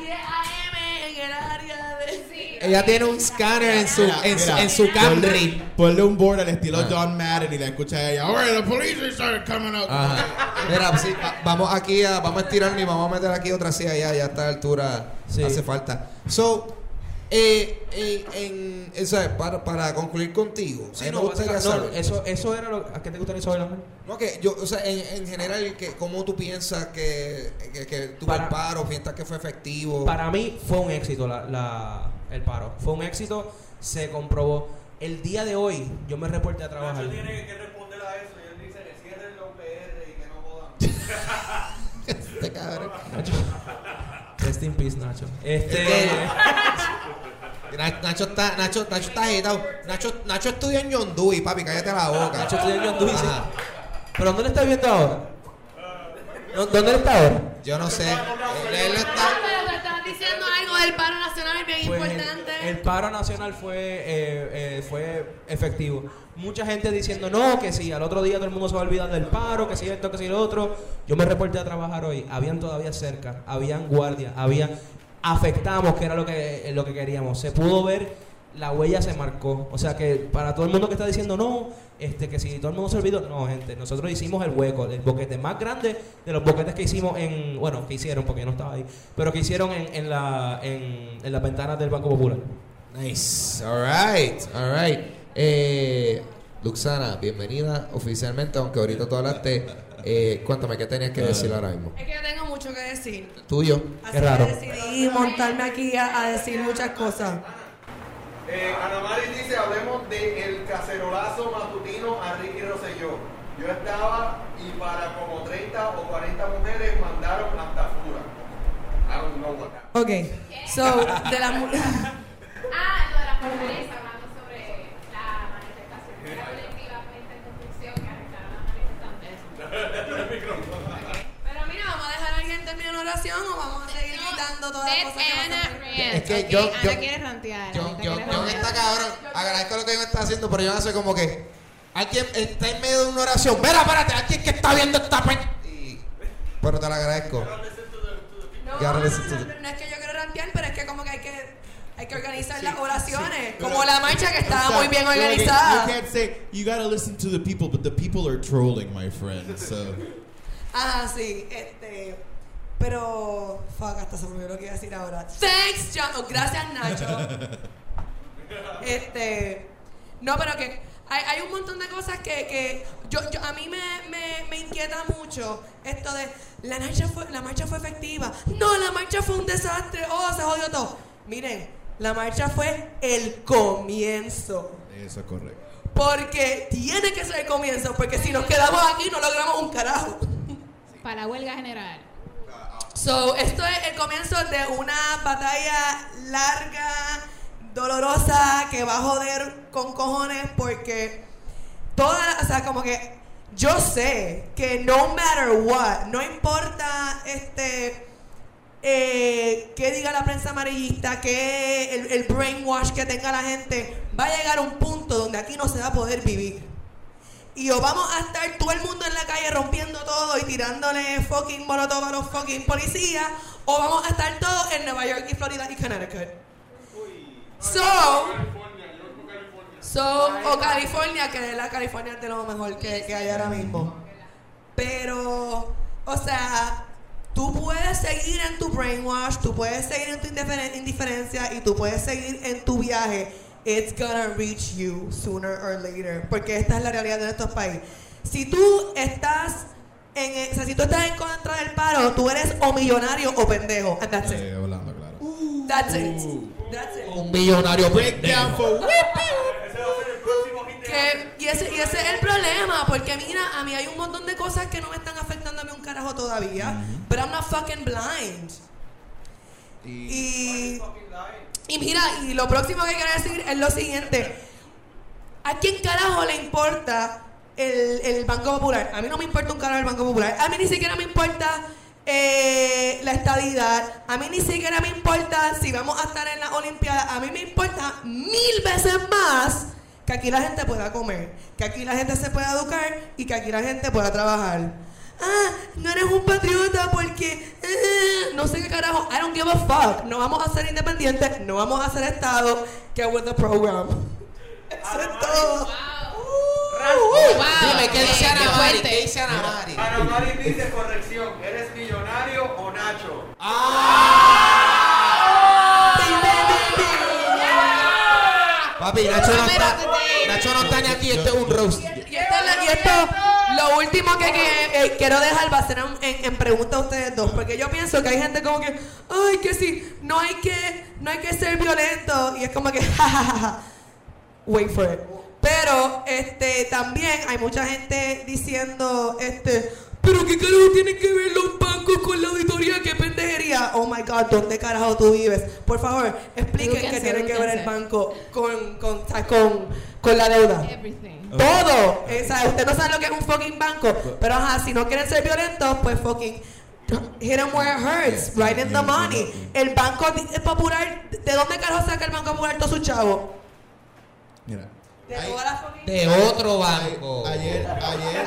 [SPEAKER 1] ella tiene un scanner en su,
[SPEAKER 6] Mira,
[SPEAKER 1] en,
[SPEAKER 6] mira,
[SPEAKER 1] su en su Camry.
[SPEAKER 6] Ponle, ponle un board al estilo
[SPEAKER 1] Ah.
[SPEAKER 6] John Madden y la escucha a ella. Alright, the police started coming out.
[SPEAKER 1] Ajá. Mira, sí, va- vamos aquí a, vamos a estirarnos y vamos a meter aquí otra silla ya, ya a esta altura
[SPEAKER 10] Sí.
[SPEAKER 1] hace falta. So, eh, eh, en, o sea, para, para concluir contigo,
[SPEAKER 10] Sí,
[SPEAKER 1] a mí
[SPEAKER 10] no,
[SPEAKER 1] me gustaría
[SPEAKER 10] básicamente, no,
[SPEAKER 1] saber-
[SPEAKER 10] eso, eso era lo ¿a qué te gustaría saber, Ángel?
[SPEAKER 1] No, que yo, o sea, en, en general, que, ¿cómo tú piensas que, que, que tuvo
[SPEAKER 10] Para-
[SPEAKER 1] el paro? ¿Piensas que fue efectivo?
[SPEAKER 10] Para mí fue un éxito la, la, el paro. Fue un éxito, se comprobó. El día de hoy yo me reporté a trabajar.
[SPEAKER 5] Nacho tiene que responder a eso y él dice que cierren la U P R y que no jodan.
[SPEAKER 1] Este cabrón.
[SPEAKER 10] Nacho. Rest in peace, Nacho. Este.
[SPEAKER 1] Na- Nacho está, Nacho, Nacho está agitado. Nacho, Nacho estudia en John Dewey, papi, cállate la boca.
[SPEAKER 10] Nacho estudia en John Dewey, sí.
[SPEAKER 1] Ajá.
[SPEAKER 10] ¿Pero dónde le está viendo ahora? ¿Dó- ¿Dónde él está ahora?
[SPEAKER 1] Yo no sé. Él, él está...
[SPEAKER 8] Pero te estás diciendo algo del paro nacional bien
[SPEAKER 10] Pues el,
[SPEAKER 8] importante.
[SPEAKER 10] el paro nacional fue, eh, eh, fue efectivo. Mucha gente diciendo, no, que si al otro día todo el mundo se va a olvidar del paro, que si esto, que si lo otro. Yo me reporté a trabajar hoy. Habían todavía cerca, habían guardias, había... Afectamos, que era lo que, lo que queríamos. Se pudo ver, la huella se marcó. O sea que para todo el mundo que está diciendo, no, este que si todo el mundo se olvidó, no, gente, nosotros hicimos el hueco, el boquete más grande de los boquetes que hicimos en, bueno, que hicieron, porque yo no estaba ahí, pero que hicieron en, en, la, en, en las ventanas del Banco Popular.
[SPEAKER 1] Nice. All right. All right. Eh, Luxana, bienvenida oficialmente, aunque ahorita tú hablaste. Eh, cuéntame, ¿qué tenías que decir ahora mismo?
[SPEAKER 8] Es que yo tengo mucho que decir.
[SPEAKER 1] Tuyo.
[SPEAKER 8] Así
[SPEAKER 10] Qué raro.
[SPEAKER 8] que decidí montarme aquí a, a decir muchas cosas.
[SPEAKER 5] Eh, Ana Mari dice, hablemos del cacerolazo matutino a Ricky Rosselló. Yo estaba y para como treinta o cuarenta mujeres mandaron hasta Fura. I don't know what happened.
[SPEAKER 8] Ok, so, de la mu-
[SPEAKER 2] Ah, lo de la fortaleza, hablando sobre la manifestación de la colectiva frente a construcción que arrestaron a manifestantes.
[SPEAKER 8] Pero mira, ¿vamos a dejar a alguien terminar una oración o vamos a seguir gritando todas las
[SPEAKER 2] Let
[SPEAKER 8] cosas que
[SPEAKER 2] Anna
[SPEAKER 8] pasan?
[SPEAKER 2] rant.
[SPEAKER 1] Es que
[SPEAKER 2] Ok,
[SPEAKER 1] yo-
[SPEAKER 2] Ana
[SPEAKER 1] yo-
[SPEAKER 2] quiere rantear.
[SPEAKER 1] Yo,
[SPEAKER 2] Anita
[SPEAKER 1] yo,
[SPEAKER 2] quiere
[SPEAKER 1] yo
[SPEAKER 2] rantear.
[SPEAKER 1] está cabrón. Agradezco lo que yo está haciendo, pero yo hace como que alguien está en medio de una oración. Mira, espérate, alguien que está viendo esta pe... Y- Pero te lo agradezco.
[SPEAKER 8] No,
[SPEAKER 1] Ya
[SPEAKER 8] no,
[SPEAKER 1] regresé
[SPEAKER 8] no,
[SPEAKER 1] tú.
[SPEAKER 8] no, no es que yo quiero rantear, pero es que como que hay que, hay que organizar las
[SPEAKER 6] Sí,
[SPEAKER 8] oraciones.
[SPEAKER 6] sí.
[SPEAKER 8] Como la marcha que estaba
[SPEAKER 6] O sea,
[SPEAKER 8] muy bien
[SPEAKER 6] so like,
[SPEAKER 8] organizada.
[SPEAKER 6] You can't say, you gotta listen to the people, but the people are trolling, my friend. So.
[SPEAKER 8] Ah, sí, este. Pero. Fuck, hasta se me olvidó lo que iba a decir ahora. Thanks, John. Oh, gracias, Nacho. este. No, pero que hay, hay un montón de cosas que, que yo, yo, a mí me, me, me inquieta mucho. Esto de la marcha, fue, la marcha fue efectiva. No, la marcha fue un desastre. Oh, se jodió todo. Miren, la marcha fue el comienzo.
[SPEAKER 6] Eso es correcto.
[SPEAKER 8] Porque tiene que ser el comienzo. Porque si nos quedamos aquí, no logramos un carajo.
[SPEAKER 2] Para la huelga general.
[SPEAKER 8] So, esto es el comienzo de una batalla larga, dolorosa, que va a joder con cojones porque toda, o sea, como que yo sé que no matter what, no importa este eh, qué diga la prensa amarillista, que el, el brainwash que tenga la gente, va a llegar a un punto donde aquí no se va a poder vivir. Y o vamos a estar todo el mundo en la calle rompiendo todo y tirándole fucking molotov a los fucking policías, o vamos a estar todos en Nueva York y Florida y Connecticut. So, so o California, que la California es de lo mejor que, que hay ahora mismo. Pero, o sea, tú puedes seguir en tu brainwash, tú puedes seguir en tu indiferen- indiferencia y tú puedes seguir en tu viaje. It's gonna reach you sooner or later. Porque esta es la realidad de nuestros países. Si tú estás en, o sea, si tú estás en contra del paro, tú eres o millonario o pendejo. And that's it.
[SPEAKER 6] Eh, Orlando, claro.
[SPEAKER 8] That's it. That's it.
[SPEAKER 1] Un millonario
[SPEAKER 6] Breakdown for
[SPEAKER 8] Que, y ese, y ese es el problema, porque mira, a mí hay un montón de cosas que no me están afectando a mí un carajo todavía, uh-huh. but I'm not fucking blind. Y, y, y mira, y lo próximo que quiero decir es lo siguiente. ¿A quién carajo le importa el, el Banco Popular? A mí no me importa un carajo el Banco Popular. A mí ni siquiera me importa eh, la estadidad. A mí ni siquiera me importa si vamos a estar en la Olimpiada. A mí me importa mil veces más que aquí la gente pueda comer, que aquí la gente se pueda educar y que aquí la gente pueda trabajar. Ah, no eres un patriota porque eh, no sé qué carajo. I don't give a fuck. No vamos a ser independientes, no vamos a ser Estado. Get with the program. Eso es todo.
[SPEAKER 1] Uh, wow. Dime, ¿qué dice Ana Mari? ¿Qué dice Ana Mari?
[SPEAKER 5] Ana Mari dice, corrección, ¿eres millonario o Nacho?
[SPEAKER 1] ¡Ah! Papi, Nacho no está, Nacho no está ni aquí, esto es un roast.
[SPEAKER 8] Y esto, y esto lo último que, que eh, quiero dejar va a ser en, en, en pregunta a ustedes dos, porque yo pienso que hay gente como que, ay, que sí, no hay que, no hay que ser violento, y es como que, jajaja. Wait for it. Pero este también hay mucha gente diciendo este, pero qué carajo tienen que ver los bancos con la auditoría, qué pendejería. Oh my god, ¿dónde carajo tú vives? Por favor, expliquen qué tiene que ver el banco con con, con, con la deuda.
[SPEAKER 2] Everything.
[SPEAKER 8] Todo. O sea, usted no sabe lo que es un fucking banco, pero ajá, si no quieren ser violentos, pues fucking hit them where it hurts, right in the money. El Banco Popular, ¿de dónde carajo saca el Banco Popular todos sus chavos?
[SPEAKER 6] Mira.
[SPEAKER 8] De,
[SPEAKER 6] Ay,
[SPEAKER 8] todas las fucking
[SPEAKER 1] de otro banco.
[SPEAKER 6] Ayer, ayer.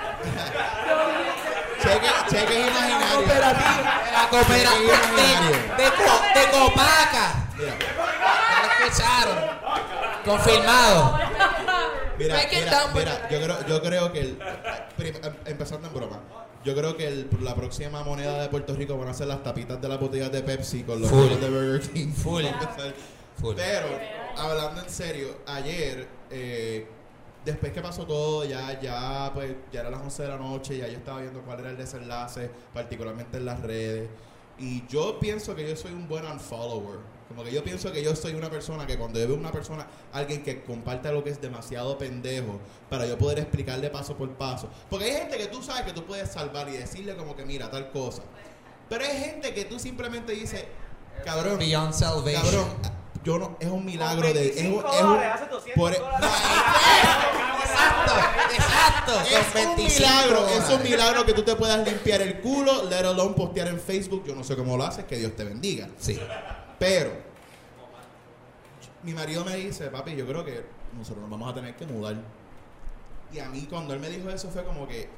[SPEAKER 6] cheque, cheques imaginarios.
[SPEAKER 1] La cooperativa de, de, de, de Copaca.
[SPEAKER 6] Mira.
[SPEAKER 1] Ya lo escucharon. Confirmado.
[SPEAKER 6] Mira, mira, mira, yo creo, yo creo que el, prim, empezando en broma, yo creo que el, la próxima moneda de Puerto Rico van a ser las tapitas de las botellas de Pepsi con los
[SPEAKER 1] Full.
[SPEAKER 6] de Burger King.
[SPEAKER 1] Full. Full.
[SPEAKER 6] Pero, hablando en serio, ayer, eh, después que pasó todo, ya, ya, pues, ya era las once de la noche, ya yo estaba viendo cuál era el desenlace, particularmente en las redes. Y yo pienso que yo soy un buen unfollower. Como que yo pienso que yo soy una persona que cuando yo veo una persona, alguien que comparte algo que es demasiado pendejo, para yo poder explicarle paso por paso. Porque hay gente que tú sabes que tú puedes salvar y decirle como que mira, tal cosa. Pero hay gente que tú simplemente dices, cabrón,
[SPEAKER 1] Beyond salvation.
[SPEAKER 6] Cabrón, yo no, es un milagro de... Es un, es
[SPEAKER 5] un,
[SPEAKER 6] un, por, no,
[SPEAKER 1] exacto, exacto.
[SPEAKER 6] Es un milagro, es un milagro que tú te puedas limpiar el culo, let alone postear en Facebook. Yo no sé cómo lo haces, que Dios te bendiga.
[SPEAKER 1] Sí.
[SPEAKER 6] Pero mi marido me dice, papi, yo creo que nosotros nos vamos a tener que mudar. Y a mí cuando él me dijo eso fue como que...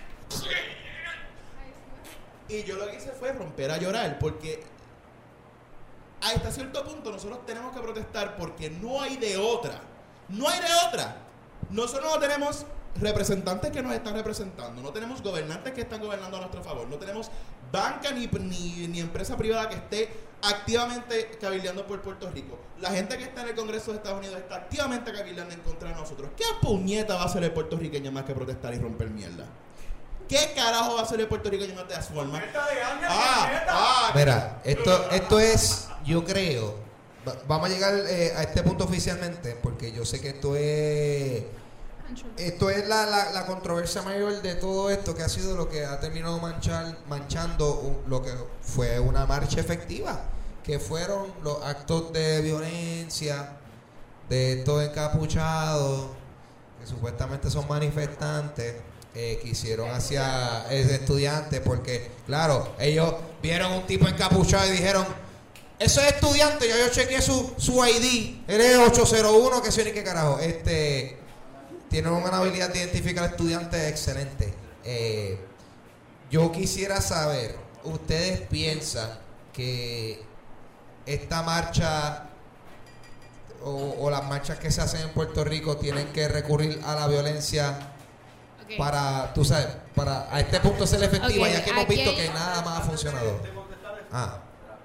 [SPEAKER 6] Y yo lo que hice fue romper a llorar, porque hasta cierto punto nosotros tenemos que protestar porque no hay de otra. No hay de otra. Nosotros no tenemos representantes que nos están representando, no tenemos gobernantes que están gobernando a nuestro favor, no tenemos banca ni, ni, ni empresa privada que esté activamente cabildeando por Puerto Rico. La gente que está en el Congreso de Estados Unidos está activamente cabildeando en contra de nosotros. ¿Qué puñeta va a hacer el puertorriqueño más que protestar y romper mierda? ¿Qué carajo va a hacer el puertorriqueño más de esa forma? Ah, ah,
[SPEAKER 1] Mira, esto, esto es, yo creo, va- vamos a llegar eh, a este punto oficialmente, porque yo sé que esto es, esto es la, la, la controversia mayor de todo esto, que ha sido lo que ha terminado manchar, manchando un- lo que fue una marcha efectiva, que fueron los actos de violencia de estos encapuchados, que supuestamente son manifestantes, eh, que hicieron hacia ese estudiante, porque, claro, ellos vieron un tipo encapuchado y dijeron, eso es estudiante, yo, yo chequeé su, su I D, él es ocho cero uno, que sé ni qué carajo, este, tiene una habilidad de identificar estudiantes excelente. Eh, yo quisiera saber, ¿ustedes piensan que esta marcha o, o las marchas que se hacen en Puerto Rico tienen que recurrir a la violencia
[SPEAKER 2] Okay.
[SPEAKER 1] para, tú sabes, para a este punto ser efectiva,
[SPEAKER 2] Ok,
[SPEAKER 1] ya que hemos
[SPEAKER 2] aquí
[SPEAKER 1] visto
[SPEAKER 2] hay-
[SPEAKER 1] que nada más ha funcionado? Ah,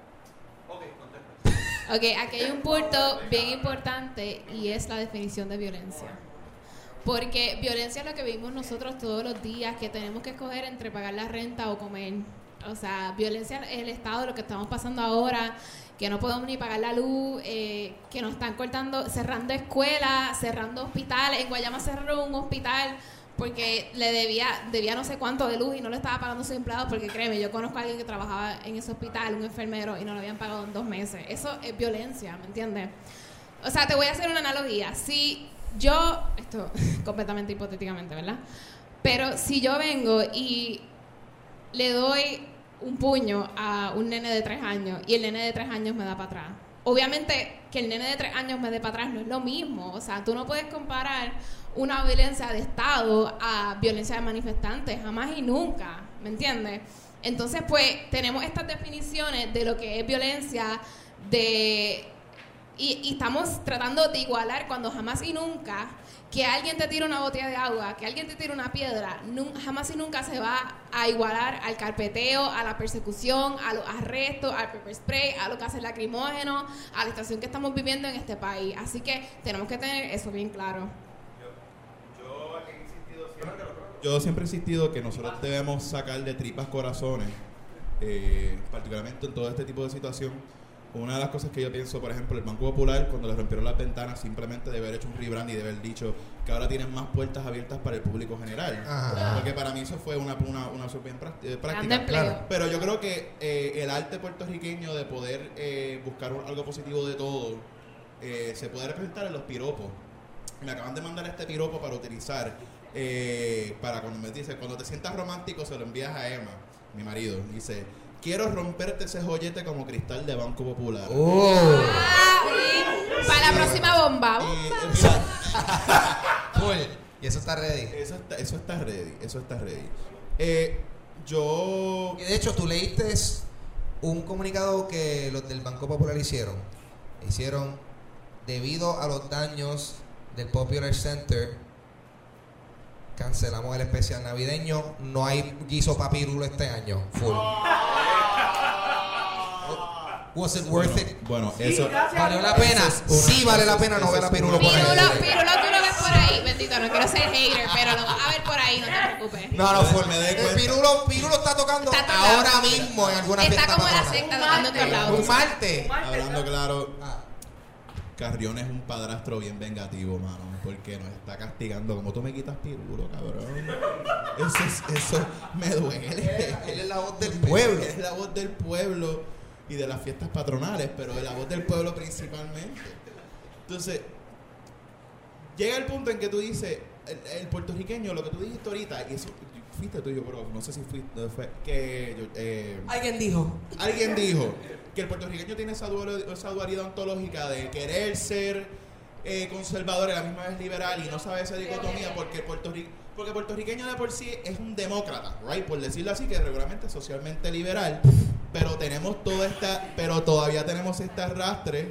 [SPEAKER 2] Ok, aquí hay un punto bien importante y es la definición de violencia. Porque violencia es lo que vivimos nosotros todos los días, que tenemos que escoger entre pagar la renta o comer. O sea, violencia es el estado de lo que estamos pasando ahora, que no podemos ni pagar la luz, eh, que nos están cortando, cerrando escuelas, cerrando hospitales. En Guayama cerraron un hospital porque le debía debía no sé cuánto de luz y no le estaba pagando a sus empleados, porque créeme, yo conozco a alguien que trabajaba en ese hospital, un enfermero, y no lo habían pagado en dos meses. Eso es violencia, ¿me entiendes? O sea, te voy a hacer una analogía. Si yo, esto completamente hipotéticamente, ¿verdad? Pero si yo vengo y le doy un puño a un nene de tres años y el nene de tres años me da para atrás, obviamente que el nene de tres años me dé para atrás no es lo mismo. O sea, tú no puedes comparar una violencia de Estado a violencia de manifestantes, jamás y nunca, ¿me entiendes? Entonces, pues, tenemos estas definiciones de lo que es violencia, de y, y estamos tratando de igualar cuando jamás y nunca que alguien te tire una botella de agua, que alguien te tire una piedra, nun, jamás y nunca se va a igualar al carpeteo, a la persecución, a los arrestos, al pepper spray, a lo que hace el lacrimógeno, a la situación que estamos viviendo en este país. Así que tenemos que tener eso bien claro.
[SPEAKER 6] Yo, yo he insistido siempre, yo siempre he insistido que nosotros debemos sacar de tripas corazones, eh, particularmente en todo este tipo de situación. Una de las cosas que yo pienso, por ejemplo, el Banco Popular, cuando le rompieron las ventanas, simplemente de haber hecho un rebrand y de haber dicho que ahora tienen más puertas abiertas para el público general. Ajá. Porque para mí eso fue una, una, una bien práctica. Claro. Pero yo creo que eh, el arte puertorriqueño de poder eh, buscar un, algo positivo de todo eh, se puede representar en los piropos. Me acaban de mandar este piropo para utilizar, eh, para cuando me dice, cuando te sientas romántico, se lo envías a Emma, mi marido. Dice: quiero romperte ese joyete como cristal de Banco Popular.
[SPEAKER 1] Oh.
[SPEAKER 2] Ah, sí. Para la próxima bomba.
[SPEAKER 1] Cool. Y eso está ready.
[SPEAKER 6] Eso está, eso está ready. Eso está ready. Eh, yo.
[SPEAKER 1] Y de hecho, tú leíste un comunicado que los del Banco Popular hicieron. Hicieron, debido a los daños del Popular Center, cancelamos el especial navideño. No hay guiso papirulo este año. Full. Was it worth
[SPEAKER 6] bueno,
[SPEAKER 1] it?
[SPEAKER 6] Bueno, eso
[SPEAKER 1] valió la pena. Sí, vale la pena no ver a Pirulo por ahí.
[SPEAKER 2] Pirulo, Pirulo, tú lo ves por ahí. Bendito, no quiero ser hater, pero lo vas a ver por ahí, no te preocupes.
[SPEAKER 1] No, no, full, me dé cuenta. Pirulo, Pirulo está tocando está ahora mismo en alguna fiesta.
[SPEAKER 2] Está como la secta tocando en todos lados.
[SPEAKER 1] Un martes.
[SPEAKER 6] Hablando claro, Carrión es un padrastro bien vengativo, mano, porque nos está castigando. Como tú me quitas Pirulo, cabrón. Eso, es, eso me duele.
[SPEAKER 1] Él es la voz del pueblo.
[SPEAKER 6] Él es la voz del pueblo y de las fiestas patronales, pero de la voz del pueblo principalmente. Entonces, llega el punto en que tú dices, el, el puertorriqueño, lo que tú dijiste ahorita, y eso, fuiste tú y yo, pero no sé si fuiste, fue, que yo, eh,
[SPEAKER 8] alguien dijo.
[SPEAKER 6] Alguien dijo que el puertorriqueño tiene esa, dual, esa dualidad ontológica de querer ser eh, conservador y a la misma vez liberal, y no sabe esa dicotomía porque Puertorriqueño porque puertorriqueño de por sí es un demócrata, right? Por decirlo así, que regularmente es socialmente liberal, pero tenemos toda esta, pero todavía tenemos este arrastre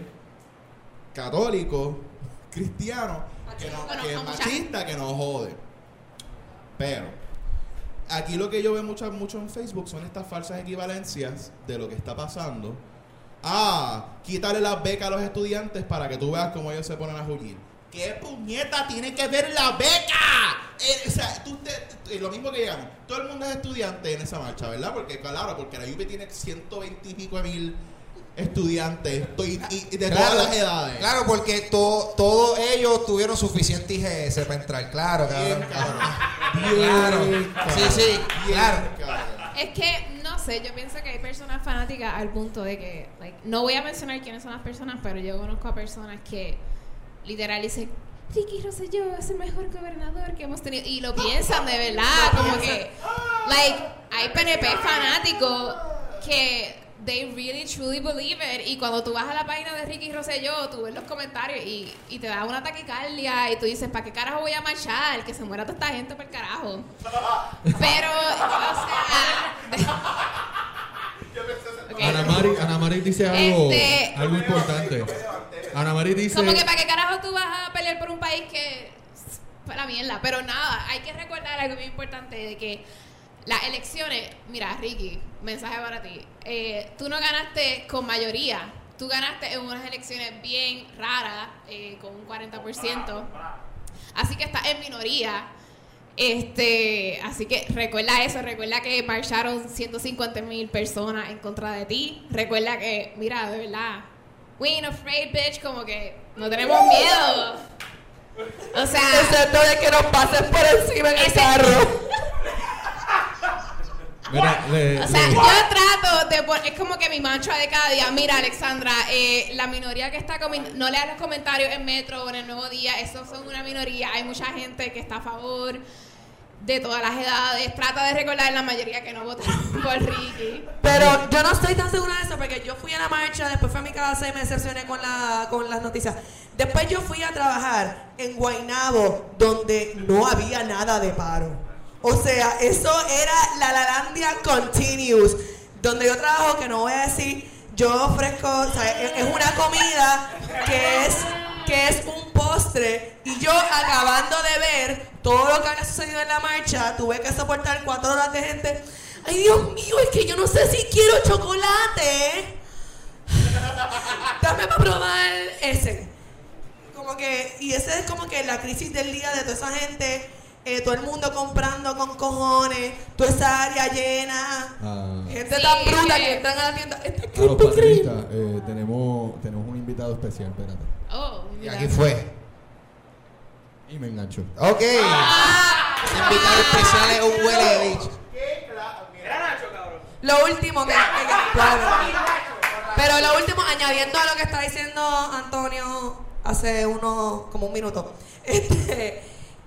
[SPEAKER 6] católico, cristiano, que, no, que es machista, que nos jode. Pero aquí lo que yo veo mucho, mucho en Facebook son estas falsas equivalencias de lo que está pasando. Ah, quítale las becas a los estudiantes para que tú veas cómo ellos se ponen a jugar. ¿Qué puñeta tiene que ver la beca? Eh, o sea, tú te, te, lo mismo que llegamos. Todo el mundo es estudiante en esa marcha, ¿verdad? Porque, claro, porque la U P tiene ciento veinte y pico de mil estudiantes y, y, y de
[SPEAKER 1] claro,
[SPEAKER 6] todas las edades.
[SPEAKER 1] Claro, porque to, todos ellos tuvieron suficiente I G S para entrar. Claro, cabrón. Claro. Sí, sí, claro.
[SPEAKER 2] Es que, no sé, yo pienso que hay personas fanáticas al punto de que, like, no voy a mencionar quiénes son las personas, pero yo conozco a personas que literal dicen, Ricky Rosselló es el mejor gobernador que hemos tenido, y lo piensan de verdad, como que, like, hay P N P fanáticos que they really truly believe it, y cuando tú vas a la página de Ricky Rosselló, tú ves los comentarios y, y te da una taquicardia y tú dices, ¿para qué carajo voy a marchar? Que se muera toda esta gente por el carajo. Pero, o sea... Okay.
[SPEAKER 3] Ana Mari, Ana Mari dice algo,
[SPEAKER 2] este,
[SPEAKER 3] algo importante. Ana Mari dice...
[SPEAKER 2] Como que para qué carajo tú vas a pelear por un país que... Para la mierda. Pero nada, hay que recordar algo muy importante de que las elecciones... Mira, Ricky, mensaje para ti. Eh, tú no ganaste con mayoría. Tú ganaste en unas elecciones bien raras, eh, con un cuarenta por ciento. Así que estás en minoría. Este, así que recuerda eso, recuerda que marcharon ciento cincuenta mil personas en contra de ti. Recuerda que, mira, de verdad, we ain't afraid, bitch, como que no tenemos miedo. O sea,
[SPEAKER 8] excepto de que nos pasen por encima en el carro.
[SPEAKER 3] Mira, le-
[SPEAKER 2] O sea,
[SPEAKER 3] le-
[SPEAKER 2] yo trato de poner, es como que mi mantra de cada día. Mira, Alexandra, eh, la minoría que está comi- no leas los comentarios en Metro o en el Nuevo Día, esos son una minoría. Hay mucha gente que está a favor de todas las edades. Trata de recordar la mayoría que no votaron por Ricky.
[SPEAKER 8] Pero yo no estoy tan segura de eso porque yo fui a la marcha, después fui a mi casa y me decepcioné con, la, con las noticias. Después yo fui a trabajar en Guaynabo, donde no había nada de paro. O sea, eso era la Lalandia Continuous. Donde yo trabajo, que no voy a decir, yo ofrezco, o sea, es, es una comida que es, que es un postre. Y yo, acabando de ver todo lo que había sucedido en la marcha, tuve que soportar cuatro horas de gente. Ay, Dios mío, es que yo no sé si quiero chocolate. Dame para probar ese. Como que, y ese es como que la crisis del día de toda esa gente. Eh, todo el mundo comprando con cojones, toda esa área llena,
[SPEAKER 3] Ah.
[SPEAKER 8] gente
[SPEAKER 2] Sí,
[SPEAKER 8] tan bruta
[SPEAKER 2] que-
[SPEAKER 8] que entran a la tienda. Este
[SPEAKER 3] A los
[SPEAKER 8] Krispy Kreme.
[SPEAKER 3] panelistas, eh, tenemos, tenemos un invitado especial, espérate.
[SPEAKER 2] Oh,
[SPEAKER 1] Y
[SPEAKER 2] mira.
[SPEAKER 1] aquí fue.
[SPEAKER 3] Y me engancho.
[SPEAKER 1] Ok. Ese invitado especial es un huele de bicho.
[SPEAKER 4] Era Nacho, cabrón.
[SPEAKER 8] Lo último, mira, que- que- claro. Pero lo último, añadiendo a lo que está diciendo Antonio hace unos, como un minuto, este,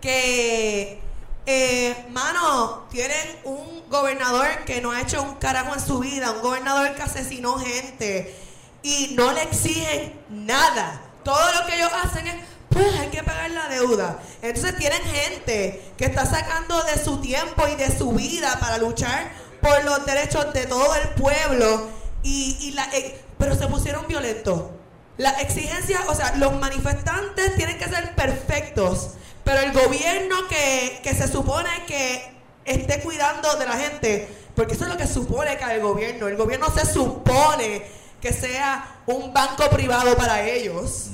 [SPEAKER 8] que, eh, mano, tienen un gobernador que no ha hecho un carajo en su vida, un gobernador que asesinó gente y no le exigen nada. Todo lo que ellos hacen es, pues hay que pagar la deuda. Entonces tienen gente que está sacando de su tiempo y de su vida para luchar por los derechos de todo el pueblo y, y la, eh, pero se pusieron violentos. Las exigencias, o sea, los manifestantes tienen que ser perfectos, pero el gobierno que, que se supone que esté cuidando de la gente, porque eso es lo que supone que haga el gobierno. El gobierno se supone que sea un banco privado para ellos.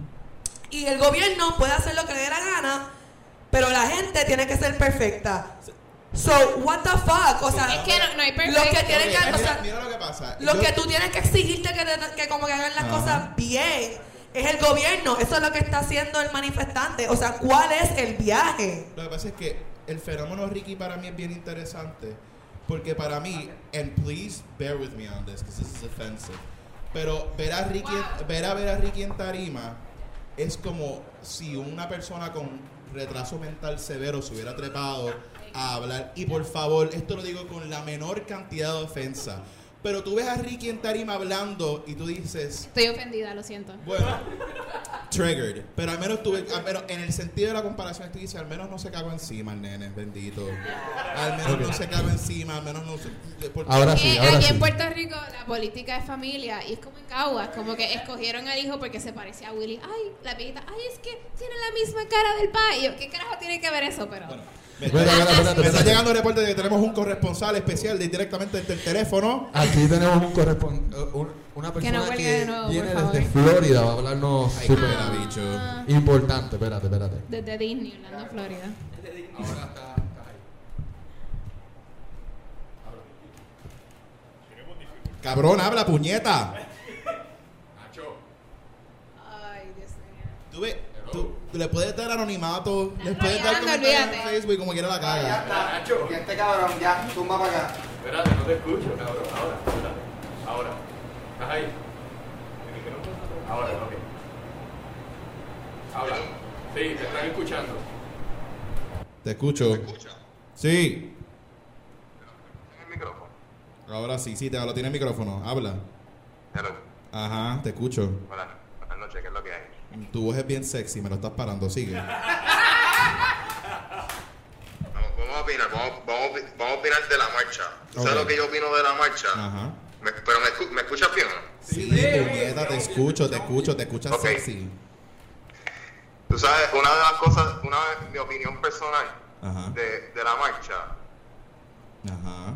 [SPEAKER 8] Y el gobierno puede hacer lo que le dé la gana, pero la gente tiene que ser perfecta. So, what the fuck? O sea,
[SPEAKER 2] Es que no, no hay
[SPEAKER 8] lo
[SPEAKER 2] perfecto.
[SPEAKER 8] que tienen que, o
[SPEAKER 6] Mira,
[SPEAKER 8] sea,
[SPEAKER 6] mira lo que pasa.
[SPEAKER 8] lo
[SPEAKER 6] Yo-
[SPEAKER 8] que tú tienes que exigirte que, te- que como que hagan las
[SPEAKER 6] Ajá.
[SPEAKER 8] cosas bien es el gobierno. Eso es lo que está haciendo el manifestante. O sea, ¿cuál es el viaje?
[SPEAKER 6] Lo que pasa es que el fenómeno Ricky para mí es bien interesante. Porque para mí, and please bear with me on this, because this is offensive. Pero ver a Ricky, ver a ver a Ricky en tarima es como si una persona con retraso mental severo se hubiera trepado a hablar. Y por favor, esto lo digo con la menor cantidad de ofensa. Pero tú ves a Ricky en tarima hablando y tú dices,
[SPEAKER 2] Estoy ofendida, lo siento.
[SPEAKER 6] bueno, triggered. Pero al menos tuve, al menos en el sentido de la comparación, tú dices, al menos no se cagó encima el nene, bendito. Al menos no se cagó encima, al menos no se. porque-
[SPEAKER 3] Ahora
[SPEAKER 2] Eh,
[SPEAKER 3] sí, ahora
[SPEAKER 2] aquí
[SPEAKER 3] sí.
[SPEAKER 2] en Puerto Rico la política es familia y es como en Caguas, como que escogieron al hijo porque se parecía a Willy. Ay, la viejita, ay, es que tiene la misma cara del pai. Y yo, ¿qué carajo tiene que ver eso? Pero
[SPEAKER 6] Bueno, me,
[SPEAKER 3] Espera, espera, espérate,
[SPEAKER 6] me está
[SPEAKER 3] espérate.
[SPEAKER 6] llegando el reporte de que tenemos un corresponsal especial de directamente desde el teléfono.
[SPEAKER 3] Aquí tenemos un corresponsal, una
[SPEAKER 2] Que no
[SPEAKER 3] persona
[SPEAKER 2] cuelgue
[SPEAKER 3] que
[SPEAKER 2] de nuevo,
[SPEAKER 3] viene
[SPEAKER 2] por
[SPEAKER 3] desde
[SPEAKER 2] favor.
[SPEAKER 3] Florida, va a hablarnos
[SPEAKER 6] Ay,
[SPEAKER 3] súper
[SPEAKER 6] espera, bicho.
[SPEAKER 3] importante. Espérate, espérate.
[SPEAKER 2] desde Disney, Orlando, Florida.
[SPEAKER 3] Ahora está,
[SPEAKER 6] Cabrón, habla, puñeta.
[SPEAKER 2] Ay, Dios mío.
[SPEAKER 6] Tú, ve- tú- tú le puedes dar anonimato, le
[SPEAKER 2] Está
[SPEAKER 6] puedes dar
[SPEAKER 2] rayando,
[SPEAKER 6] comentarios en
[SPEAKER 2] olvídate.
[SPEAKER 6] Facebook como quiera la
[SPEAKER 5] Ya
[SPEAKER 6] caga.
[SPEAKER 5] está. Y este cabrón, ya, tumba para acá.
[SPEAKER 11] Espérate, no te escucho, cabrón. Ahora, espérate. Ahora. ¿Estás ahí? Ahora, ok. Habla. Sí, te están escuchando.
[SPEAKER 6] Te escucho. Sí.
[SPEAKER 11] ¿En el micrófono?
[SPEAKER 6] Ahora sí, sí, te lo tiene el micrófono. Habla.
[SPEAKER 11] Hello.
[SPEAKER 6] Ajá, te escucho.
[SPEAKER 11] Buenas, buenas noches, ¿qué es lo que hay?
[SPEAKER 6] Tu voz es bien sexy, me lo estás parando, sigue.
[SPEAKER 11] Vamos, vamos a opinar, vamos, vamos, vamos a opinar de la marcha. ¿Tú ¿Sabes
[SPEAKER 6] Ok.
[SPEAKER 11] lo que yo opino de la marcha?
[SPEAKER 6] Ajá.
[SPEAKER 11] Me- pero me, escu- ¿me escuchas bien o no?
[SPEAKER 6] Sí, puñeta, te escucho, te escucho, te escuchas
[SPEAKER 11] Ok.
[SPEAKER 6] sexy.
[SPEAKER 11] Tú sabes, una de las cosas, una de mi opinión personal
[SPEAKER 6] Ajá.
[SPEAKER 11] de, de la marcha,
[SPEAKER 6] Ajá.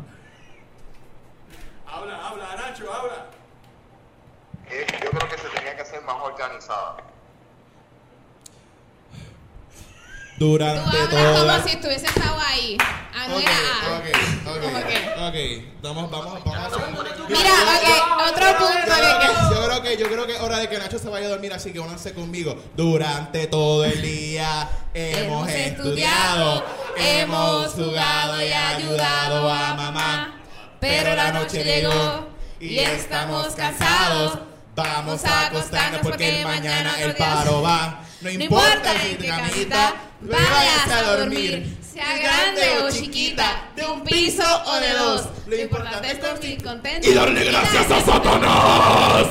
[SPEAKER 11] habla, habla, Nacho, habla. Es, yo creo que se tenía que hacer más organizada.
[SPEAKER 6] durante
[SPEAKER 2] Tú hablas
[SPEAKER 6] toda...
[SPEAKER 2] como si estuviese estado ahí. Anuel A.
[SPEAKER 6] Ok, ok,
[SPEAKER 2] ¿Cómo
[SPEAKER 6] ok.
[SPEAKER 2] qué?
[SPEAKER 6] Ok, vamos, vamos, vamos a hacer...
[SPEAKER 2] Mira, ok, otro punto
[SPEAKER 6] Yo
[SPEAKER 2] que...
[SPEAKER 6] creo que, yo creo que yo creo que es hora de que Nacho se vaya a dormir, así que únanse conmigo. Durante todo el día hemos estudiado, hemos jugado y ayudado a mamá. Pero la noche llegó y estamos cansados. Vamos a acostarnos porque mañana el paro va. No importa si te camita, vayas a dormir.
[SPEAKER 2] Sea grande o chiquita, de un piso o de dos. Lo importante es dormir contento
[SPEAKER 11] Y darle gracias a Satanás.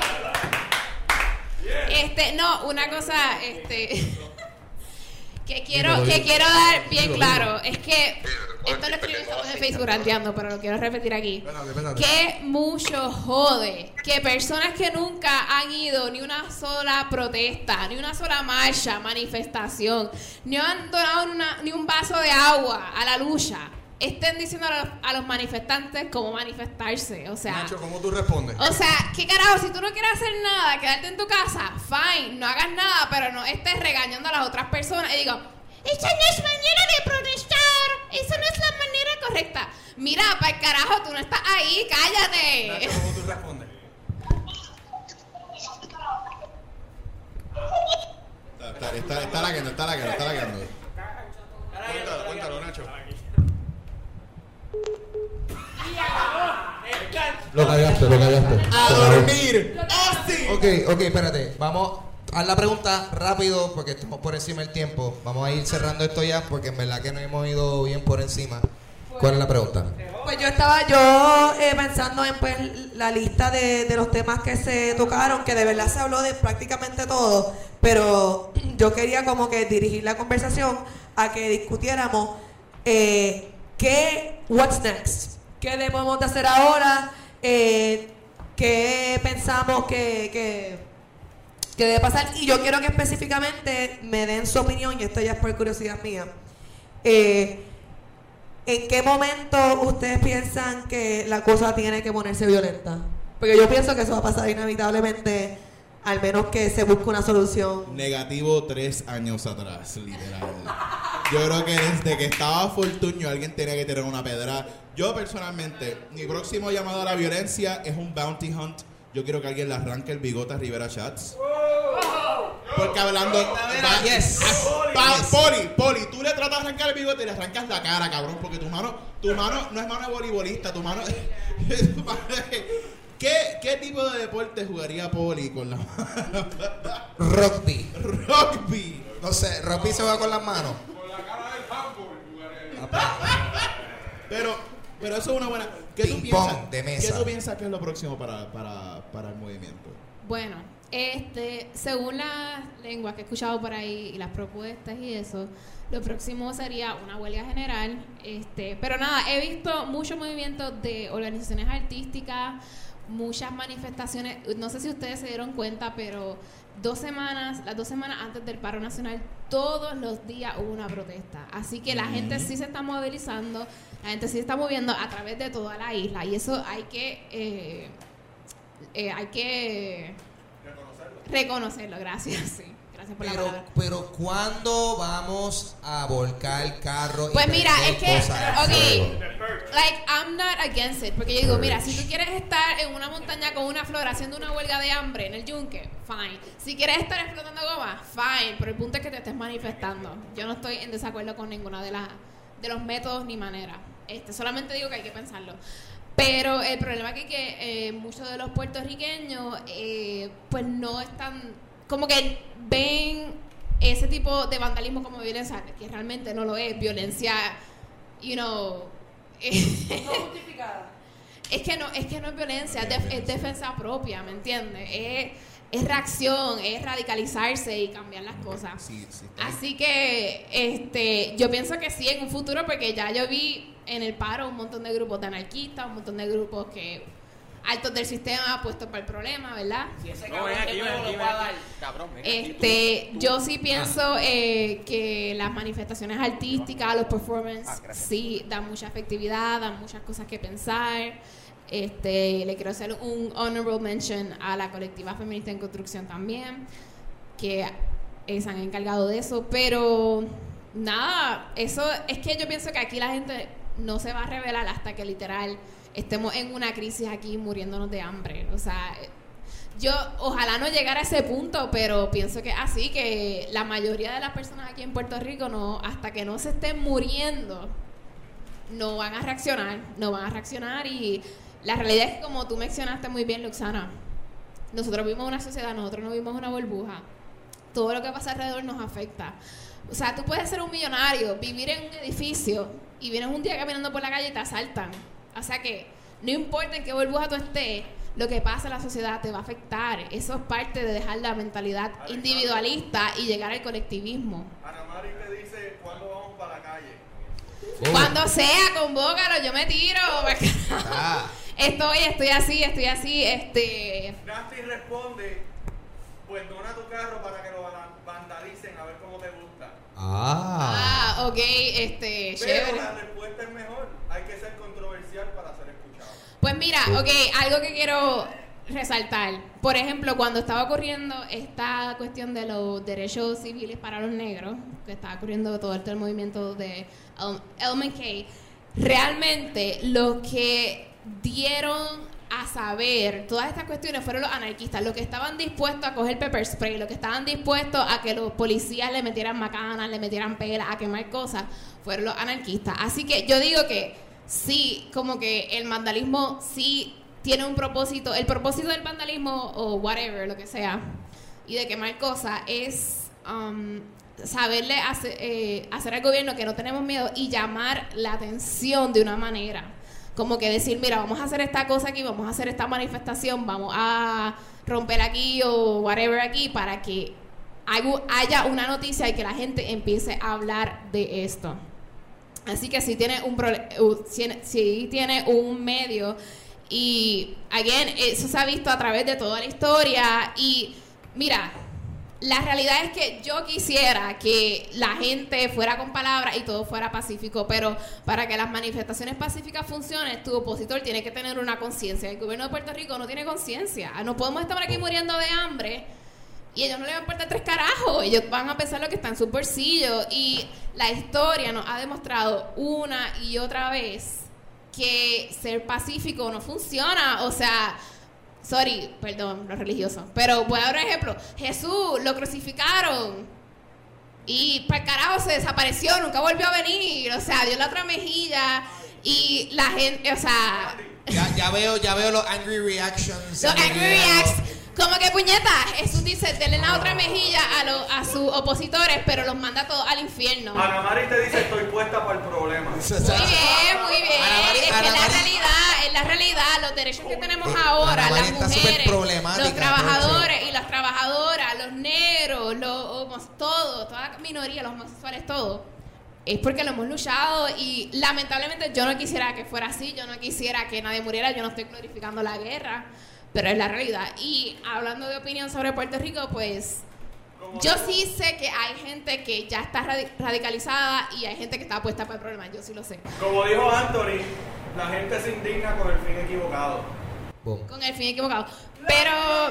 [SPEAKER 2] Este, no, una cosa, este, que quiero, que quiero dar bien claro, es que esto lo escribí en Facebook ranteando, pero lo quiero repetir aquí. Que mucho jode que personas que nunca han ido ni una sola protesta, ni una sola marcha, manifestación, ni han donado una, ni un vaso de agua a la lucha, estén diciendo a los, a los manifestantes cómo manifestarse. O sea,
[SPEAKER 1] Nacho, ¿cómo tú respondes?
[SPEAKER 2] o sea, ¿qué carajo? Si tú no quieres hacer nada, quedarte en tu casa, fine, no hagas nada, pero no estés regañando a las otras personas. Y digo, esa no es manera de protestar, esa no es la manera correcta. Mira, para el carajo, tú no estás ahí, cállate.
[SPEAKER 1] Nacho, ¿cómo tú respondes?
[SPEAKER 6] Está, está, está, está lagueando, está lagueando, está lagueando.
[SPEAKER 1] Cuéntalo, cuéntalo, Nacho.
[SPEAKER 3] Lo callaste, lo callaste.
[SPEAKER 1] ¡A dormir!
[SPEAKER 6] ¡Ah, sí!
[SPEAKER 1] Ok, ok, espérate. Vamos a la pregunta rápido porque estamos por encima del tiempo. Vamos a ir cerrando esto ya porque en verdad que nos hemos ido bien por encima. ¿Cuál es la pregunta?
[SPEAKER 8] Pues yo estaba yo eh, pensando en pues la lista de, de los temas que se tocaron, que de verdad se habló de prácticamente todo, pero yo quería como que dirigir la conversación a que discutiéramos eh, qué, what's next, qué debemos de hacer ahora, eh, qué pensamos que, que, que debe pasar, y yo quiero que específicamente me den su opinión, y esto ya es por curiosidad mía. Eh, ¿En qué momento ustedes piensan que la cosa tiene que ponerse violenta? Porque yo pienso que eso va a pasar inevitablemente, al menos que se busque una solución.
[SPEAKER 6] Negativo tres años atrás, literal. Yo creo que desde que estaba Fortuño alguien tenía que tener una pedra. Yo personalmente, mi próximo llamado a la violencia es un bounty hunt. Yo quiero que alguien le arranque el bigote a Rivera Schatz. Porque hablando... Va,
[SPEAKER 1] Yes.
[SPEAKER 6] pa-
[SPEAKER 1] Yes.
[SPEAKER 6] Poli, Poli, tú le tratas de arrancar el bigote y le arrancas la cara, cabrón. Porque tu mano, tu mano no es mano de voleibolista, tu mano... tu mano es- ¿Qué, ¿Qué tipo de deporte jugaría Poli con la mano?
[SPEAKER 1] Rugby.
[SPEAKER 6] Rugby.
[SPEAKER 1] No sé, rugby se va con las manos.
[SPEAKER 6] Pero, pero eso es una buena... ¿Qué tú
[SPEAKER 1] Ping
[SPEAKER 6] piensas?
[SPEAKER 1] pong de mesa.
[SPEAKER 6] ¿Qué tú piensas que es lo próximo para, para, para el movimiento?
[SPEAKER 2] Bueno, este, según las lenguas que he escuchado por ahí y las propuestas y eso, lo próximo sería una huelga general. Este, pero nada, he visto muchos movimientos de organizaciones artísticas, muchas manifestaciones. No sé si ustedes se dieron cuenta, pero dos semanas, las dos semanas antes del paro nacional, todos los días hubo una protesta. Así que la gente sí se está movilizando, la gente sí se está moviendo a través de toda la isla, y eso hay que eh, eh, hay que reconocerlo. Reconocerlo, gracias, sí. Gracias por la
[SPEAKER 1] Pero,
[SPEAKER 2] palabra.
[SPEAKER 1] pero ¿cuándo vamos a volcar carro?
[SPEAKER 2] Pues mira, es que,
[SPEAKER 1] ok,
[SPEAKER 2] ok, like, I'm not against it, porque yo digo, mira, si tú quieres estar en una montaña con una flor haciendo una huelga de hambre en el yunque, fine. Si quieres estar explotando goma, fine, pero el punto es que te estés manifestando. Yo no estoy en desacuerdo con ninguna de las de los métodos ni maneras. Este, solamente digo que hay que pensarlo. Pero el problema es que, que eh, muchos de los puertorriqueños eh, pues no están, como que ven ese tipo de vandalismo como violencia, que realmente no lo es, violencia, you know,
[SPEAKER 8] No justificada.
[SPEAKER 2] es que no, es que no es violencia, es, def- es defensa propia, ¿me entiendes? Es, es reacción, es radicalizarse y cambiar las cosas.
[SPEAKER 6] Sí, sí, está bien.
[SPEAKER 2] Así que este, yo pienso que sí en un futuro, porque ya yo vi en el paro un montón de grupos de anarquistas, un montón de grupos que altos del sistema puestos para el problema, ¿verdad?
[SPEAKER 12] Si ese
[SPEAKER 11] No,
[SPEAKER 12] cabrón
[SPEAKER 11] ven aquí,
[SPEAKER 12] que
[SPEAKER 11] ven
[SPEAKER 12] todo
[SPEAKER 11] aquí,
[SPEAKER 12] lo
[SPEAKER 11] ven
[SPEAKER 12] va a
[SPEAKER 11] aquí.
[SPEAKER 12] dar, cabrón, ven aquí,
[SPEAKER 2] Este,
[SPEAKER 12] tú- tú-
[SPEAKER 2] yo sí pienso eh, que las manifestaciones artísticas, los performances,
[SPEAKER 12] Ah, gracias.
[SPEAKER 2] sí dan mucha efectividad, dan muchas cosas que pensar. Este, le quiero hacer un honorable mention a la colectiva feminista en construcción también, que eh, se han encargado de eso, pero nada, eso es que yo pienso que aquí la gente no se va a revelar hasta que literal estemos en una crisis aquí muriéndonos de hambre. O sea, yo ojalá no llegara a ese punto, pero pienso que así, que la mayoría de las personas aquí en Puerto Rico, no, hasta que no se estén muriendo, no van a reaccionar, no van a reaccionar. Y la realidad es que, como tú mencionaste muy bien, Luxana, nosotros vivimos una sociedad, nosotros no vivimos una burbuja. Todo lo que pasa alrededor nos afecta. O sea, tú puedes ser un millonario, vivir en un edificio y vienes un día caminando por la calle y te asaltan. O sea que no importa en qué burbuja tú estés, lo que pasa en la sociedad te va a afectar. Eso es parte de dejar la mentalidad individualista y llegar al colectivismo.
[SPEAKER 5] Ana Mari te dice, ¿cuándo vamos para la calle?
[SPEAKER 2] Oh. Cuando sea, convócalo, yo me tiro. Ah. Estoy, estoy así, estoy así, este...
[SPEAKER 5] Nasty responde, pues dona tu carro para que lo vandalicen, a ver cómo te gusta.
[SPEAKER 2] Ah, ah ok, este,
[SPEAKER 5] Pero
[SPEAKER 2] chévere.
[SPEAKER 5] la respuesta es mejor, hay que ser controversial para ser escuchado.
[SPEAKER 2] Pues mira, ok, algo que quiero resaltar. Por ejemplo, cuando estaba ocurriendo esta cuestión de los derechos civiles para los negros, que estaba ocurriendo todo el movimiento de L M K, realmente los que dieron a saber todas estas cuestiones fueron los anarquistas, los que estaban dispuestos a coger pepper spray, los que estaban dispuestos a que los policías le metieran macanas, le metieran pelas, a quemar cosas, fueron los anarquistas. Así que yo digo que sí, como que el vandalismo sí tiene un propósito. El propósito del vandalismo o whatever, lo que sea, y de quemar cosas es um, saberle hacer, eh, hacer al gobierno que no tenemos miedo y llamar la atención de una manera. Como que decir, mira, vamos a hacer esta cosa aquí, vamos a hacer esta manifestación, vamos a romper aquí o whatever aquí, para que haya una noticia y que la gente empiece a hablar de esto. Así que si tiene un pro, si tiene un medio, y again, eso se ha visto a través de toda la historia. Y mira, la realidad es que yo quisiera que la gente fuera con palabras y todo fuera pacífico, pero para que las manifestaciones pacíficas funcionen, tu opositor tiene que tener una conciencia. El gobierno de Puerto Rico no tiene conciencia. No podemos estar aquí muriendo de hambre y ellos no les va a importar tres carajos. Ellos van a pensar lo que está en sus bolsillos. Y la historia nos ha demostrado una y otra vez que ser pacífico no funciona. O sea, sorry, perdón, los religiosos, pero voy a dar un ejemplo. Jesús lo crucificaron y para el carajo se desapareció, nunca volvió a venir. O sea, dio la otra mejilla y la gente, o sea,
[SPEAKER 1] ya, ya veo, ya veo los angry reactions.
[SPEAKER 2] Los angry reactions. Como que puñeta, Jesús dice, denle la otra mejilla a, lo, a sus opositores, pero los manda todos al infierno.
[SPEAKER 5] Ana Mari te dice, estoy puesta para el problema.
[SPEAKER 2] Muy bien, muy bien. Mari, es que Ana la Mari, realidad, es la realidad, los derechos que tenemos ahora, las mujeres, los trabajadores y las trabajadoras, los negros, los todos, toda la minoría, los homosexuales, todo, es porque lo hemos luchado. Y lamentablemente yo no quisiera que fuera así, yo no quisiera que nadie muriera, yo no estoy glorificando la guerra, pero es la realidad. Y hablando de opinión sobre Puerto Rico, pues yo sí sé que hay gente que ya está radi- radicalizada y hay gente que está puesta para el problema, yo sí lo sé.
[SPEAKER 5] Como dijo Anthony, la gente se indigna con el fin equivocado.
[SPEAKER 1] Boom.
[SPEAKER 2] Con el fin equivocado. Pero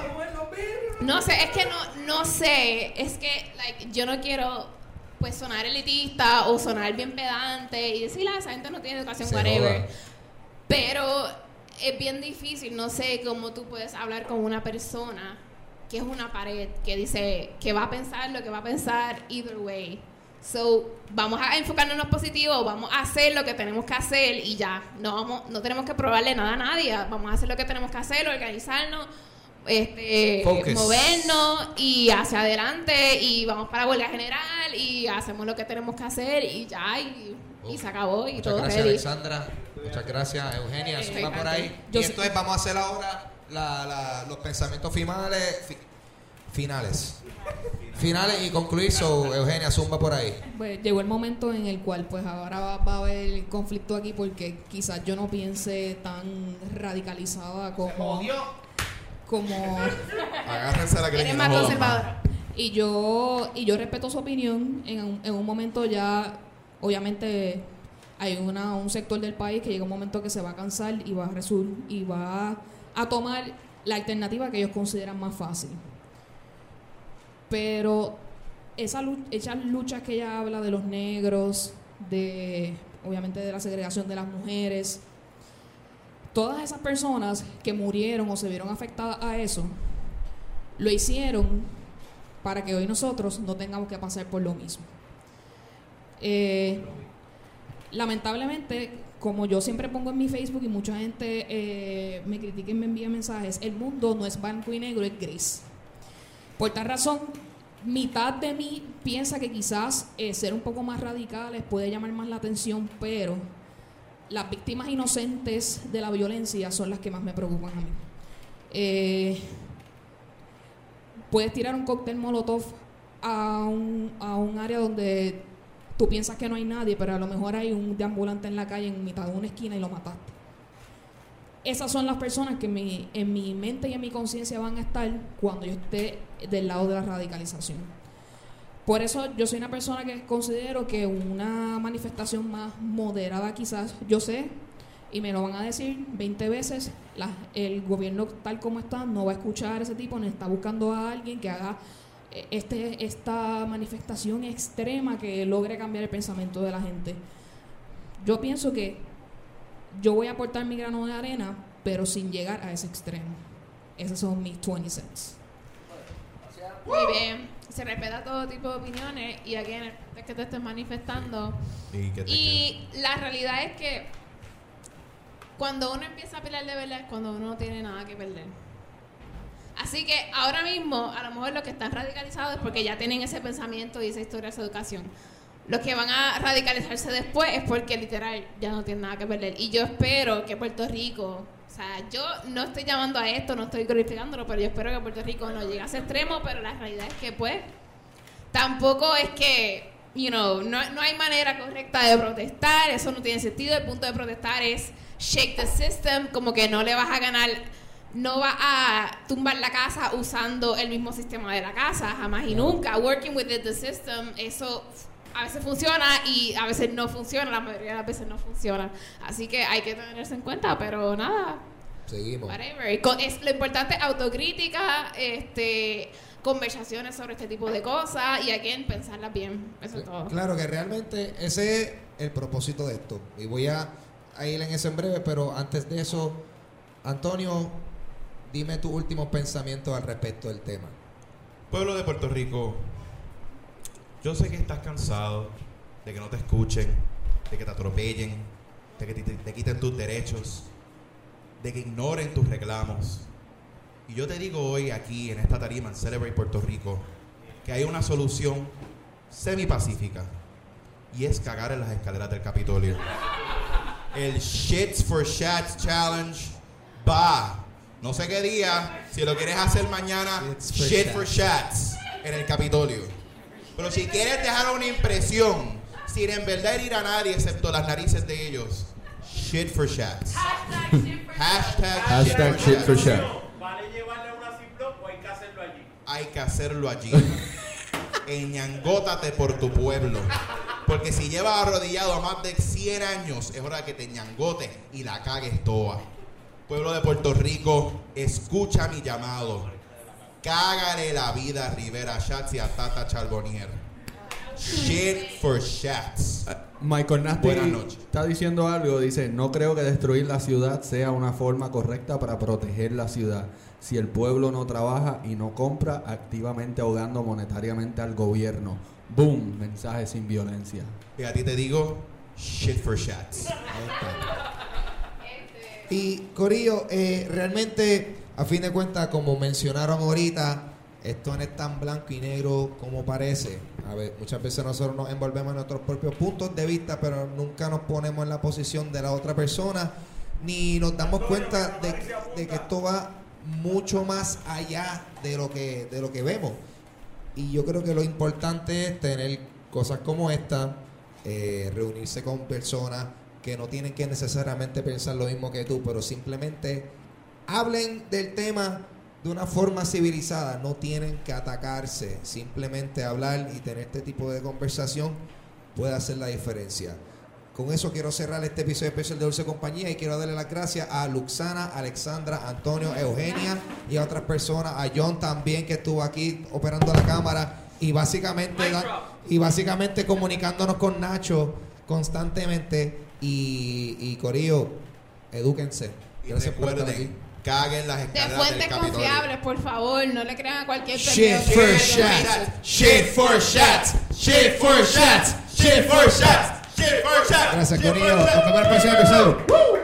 [SPEAKER 2] no sé, es que no, no sé, es que like, yo no quiero pues sonar elitista o sonar bien pedante y decir, ah, esa gente no tiene educación, se whatever. Joda. Pero es bien difícil, no sé cómo tú puedes hablar con una persona que es una pared, que dice que va a pensar lo que va a pensar either way. So, vamos a enfocarnos en lo positivo, vamos a hacer lo que tenemos que hacer y ya, no vamos, no tenemos que probarle nada a nadie, vamos a hacer lo que tenemos que hacer, organizarnos, este, movernos y hacia adelante y vamos para huelga general y hacemos lo que tenemos que hacer y ya, y, y se acabó y
[SPEAKER 1] Muchas
[SPEAKER 2] todo
[SPEAKER 1] gracias,
[SPEAKER 2] ready.
[SPEAKER 1] Alexandra. Muchas gracias, Eugenia. Eh, Zumba por ahí. Y entonces vamos a hacer ahora la, la, los pensamientos finales. Fi, finales. Finales y concluir. So, Eugenia, zumba por ahí.
[SPEAKER 9] Pues llegó el momento en el cual pues ahora va, va a haber conflicto aquí porque quizás yo no piense tan radicalizada como... como
[SPEAKER 6] agárrense la que
[SPEAKER 2] eres más conservadora.
[SPEAKER 9] Y yo, y yo respeto su opinión. En un, en un momento ya, obviamente... hay una, un sector del país que llega un momento que se va a cansar y va a resur- y va a tomar la alternativa que ellos consideran más fácil. Pero esa lu- esas luchas que ella habla de los negros, de obviamente de la segregación de las mujeres, todas esas personas que murieron o se vieron afectadas a eso, lo hicieron para que hoy nosotros no tengamos que pasar por lo mismo. Eh, lamentablemente, como yo siempre pongo en mi Facebook y mucha gente eh, me critica y me envía mensajes, el mundo no es blanco y negro, es gris. Por tal razón, mitad de mí piensa que quizás eh, ser un poco más radicales puede llamar más la atención, pero las víctimas inocentes de la violencia son las que más me preocupan a mí. Eh, puedes tirar un cóctel molotov a un, a un área donde tú piensas que no hay nadie, pero a lo mejor hay un deambulante en la calle en mitad de una esquina y lo mataste. Esas son las personas que mi, en mi mente y en mi conciencia van a estar cuando yo esté del lado de la radicalización. Por eso yo soy una persona que considero que una manifestación más moderada quizás, yo sé, y me lo van a decir veinte veces, la, el gobierno tal como está no va a escuchar a ese tipo, ni está buscando a alguien que haga este, esta manifestación extrema que logre cambiar el pensamiento de la gente. Yo pienso que yo voy a aportar mi grano de arena, pero sin llegar a ese extremo. Esos son mis veinte cents.
[SPEAKER 2] Muy bien. Se respeta todo tipo de opiniones y aquí es que te estés manifestando.
[SPEAKER 6] Y, que te
[SPEAKER 2] y la realidad es que cuando uno empieza a pelear de verdad es cuando uno no tiene nada que perder. Así que ahora mismo, a lo mejor los que están radicalizados es porque ya tienen ese pensamiento y esa historia, esa educación. Los que van a radicalizarse después es porque literal ya no tienen nada que perder. Y yo espero que Puerto Rico, o sea, yo no estoy llamando a esto, no estoy glorificándolo, pero yo espero que Puerto Rico no llegue a ese extremo, pero la realidad es que pues tampoco es que, you know, no, no hay manera correcta de protestar, eso no tiene sentido. El punto de protestar es shake the system, como que no le vas a ganar, no vas a tumbar la casa usando el mismo sistema de la casa, jamás y nunca. Working within the system, eso a veces funciona y a veces no funciona, la mayoría de las veces no funciona. Así que hay que tenerse en cuenta, pero nada.
[SPEAKER 1] Seguimos.
[SPEAKER 2] Whatever. Con- Es, lo importante es autocrítica, este, conversaciones sobre este tipo de cosas y hay que pensarlas bien. Eso es todo.
[SPEAKER 1] Claro que realmente ese es el propósito de esto. Y voy a, a ir en eso en breve, pero antes de eso, Antonio, dime tus últimos pensamientos al respecto del tema.
[SPEAKER 6] Pueblo de Puerto Rico, yo sé que estás cansado de que no te escuchen, de que te atropellen, de que te, te- te quiten tus derechos, de que ignoren tus reclamos. Y yo te digo hoy aquí en esta tarima en Celebrate Puerto Rico que hay una solución semi-pacífica y es cagar en las escaleras del Capitolio. El Shits for Shats Challenge va. No sé qué día, si lo quieres hacer mañana,
[SPEAKER 1] Shits for
[SPEAKER 6] Shit
[SPEAKER 1] Shats.
[SPEAKER 6] for Shats en el Capitolio. Pero si quieres dejar una impresión sin en verdad herir a nadie excepto las narices de ellos, Shit for Shats. Hashtag,
[SPEAKER 3] Hashtag shit for shit.
[SPEAKER 11] ¿Vale llevarle una Ziploc o hay que hacerlo allí?
[SPEAKER 6] Hay que hacerlo allí. Eñangótate por tu pueblo. Porque si llevas arrodillado a más de cien años, es hora que te ñangotes y la cagues toda. Pueblo de Puerto Rico, escucha mi llamado. Cágale la vida a Rivera Schatz y a Tata Charbonnier. Shit for Shats.
[SPEAKER 3] Michael Nasty
[SPEAKER 6] Buenas noches.
[SPEAKER 3] está diciendo algo, dice, no creo que destruir la ciudad sea una forma correcta para proteger la ciudad. Si el pueblo no trabaja y no compra, activamente ahogando monetariamente al gobierno. Boom, mensaje sin violencia.
[SPEAKER 6] Y a ti te digo, shit for Shats.
[SPEAKER 1] Y Corillo, eh, realmente, a fin de cuentas, como mencionaron ahorita, esto no es tan blanco y negro como parece. A ver, muchas veces nosotros nos envolvemos en nuestros propios puntos de vista, pero nunca nos ponemos en la posición de la otra persona, ni nos damos cuenta de, de que esto va mucho más allá de lo que de lo que vemos. Y yo creo que lo importante es tener cosas como esta, eh, reunirse con personas que no tienen que necesariamente pensar lo mismo que tú, pero simplemente hablen del tema de una forma civilizada, no tienen que atacarse, simplemente hablar y tener este tipo de conversación puede hacer la diferencia. Con eso quiero cerrar este episodio especial de Dulce Compañía y quiero darle las gracias a Luxana, Alexandra, Antonio, Eugenia y a otras personas, a John también que estuvo aquí operando la cámara y básicamente da- y básicamente comunicándonos con Nacho constantemente y, y Corillo, edúquense.
[SPEAKER 6] Y
[SPEAKER 1] Gracias por estar
[SPEAKER 6] recuerden,
[SPEAKER 1] aquí.
[SPEAKER 6] caguen las
[SPEAKER 2] De
[SPEAKER 6] escaleras
[SPEAKER 2] fuentes
[SPEAKER 6] del Capitolio.
[SPEAKER 2] confiables, por favor, no le crean a cualquier
[SPEAKER 1] Shit
[SPEAKER 2] pendejo que
[SPEAKER 1] for
[SPEAKER 2] salga en
[SPEAKER 1] shots.
[SPEAKER 2] Facebook.
[SPEAKER 1] Shit for shots. Shit for shots. Shit for shots. Shit for shots. Gracias, Corillo. Nos vemos en el próximo episodio.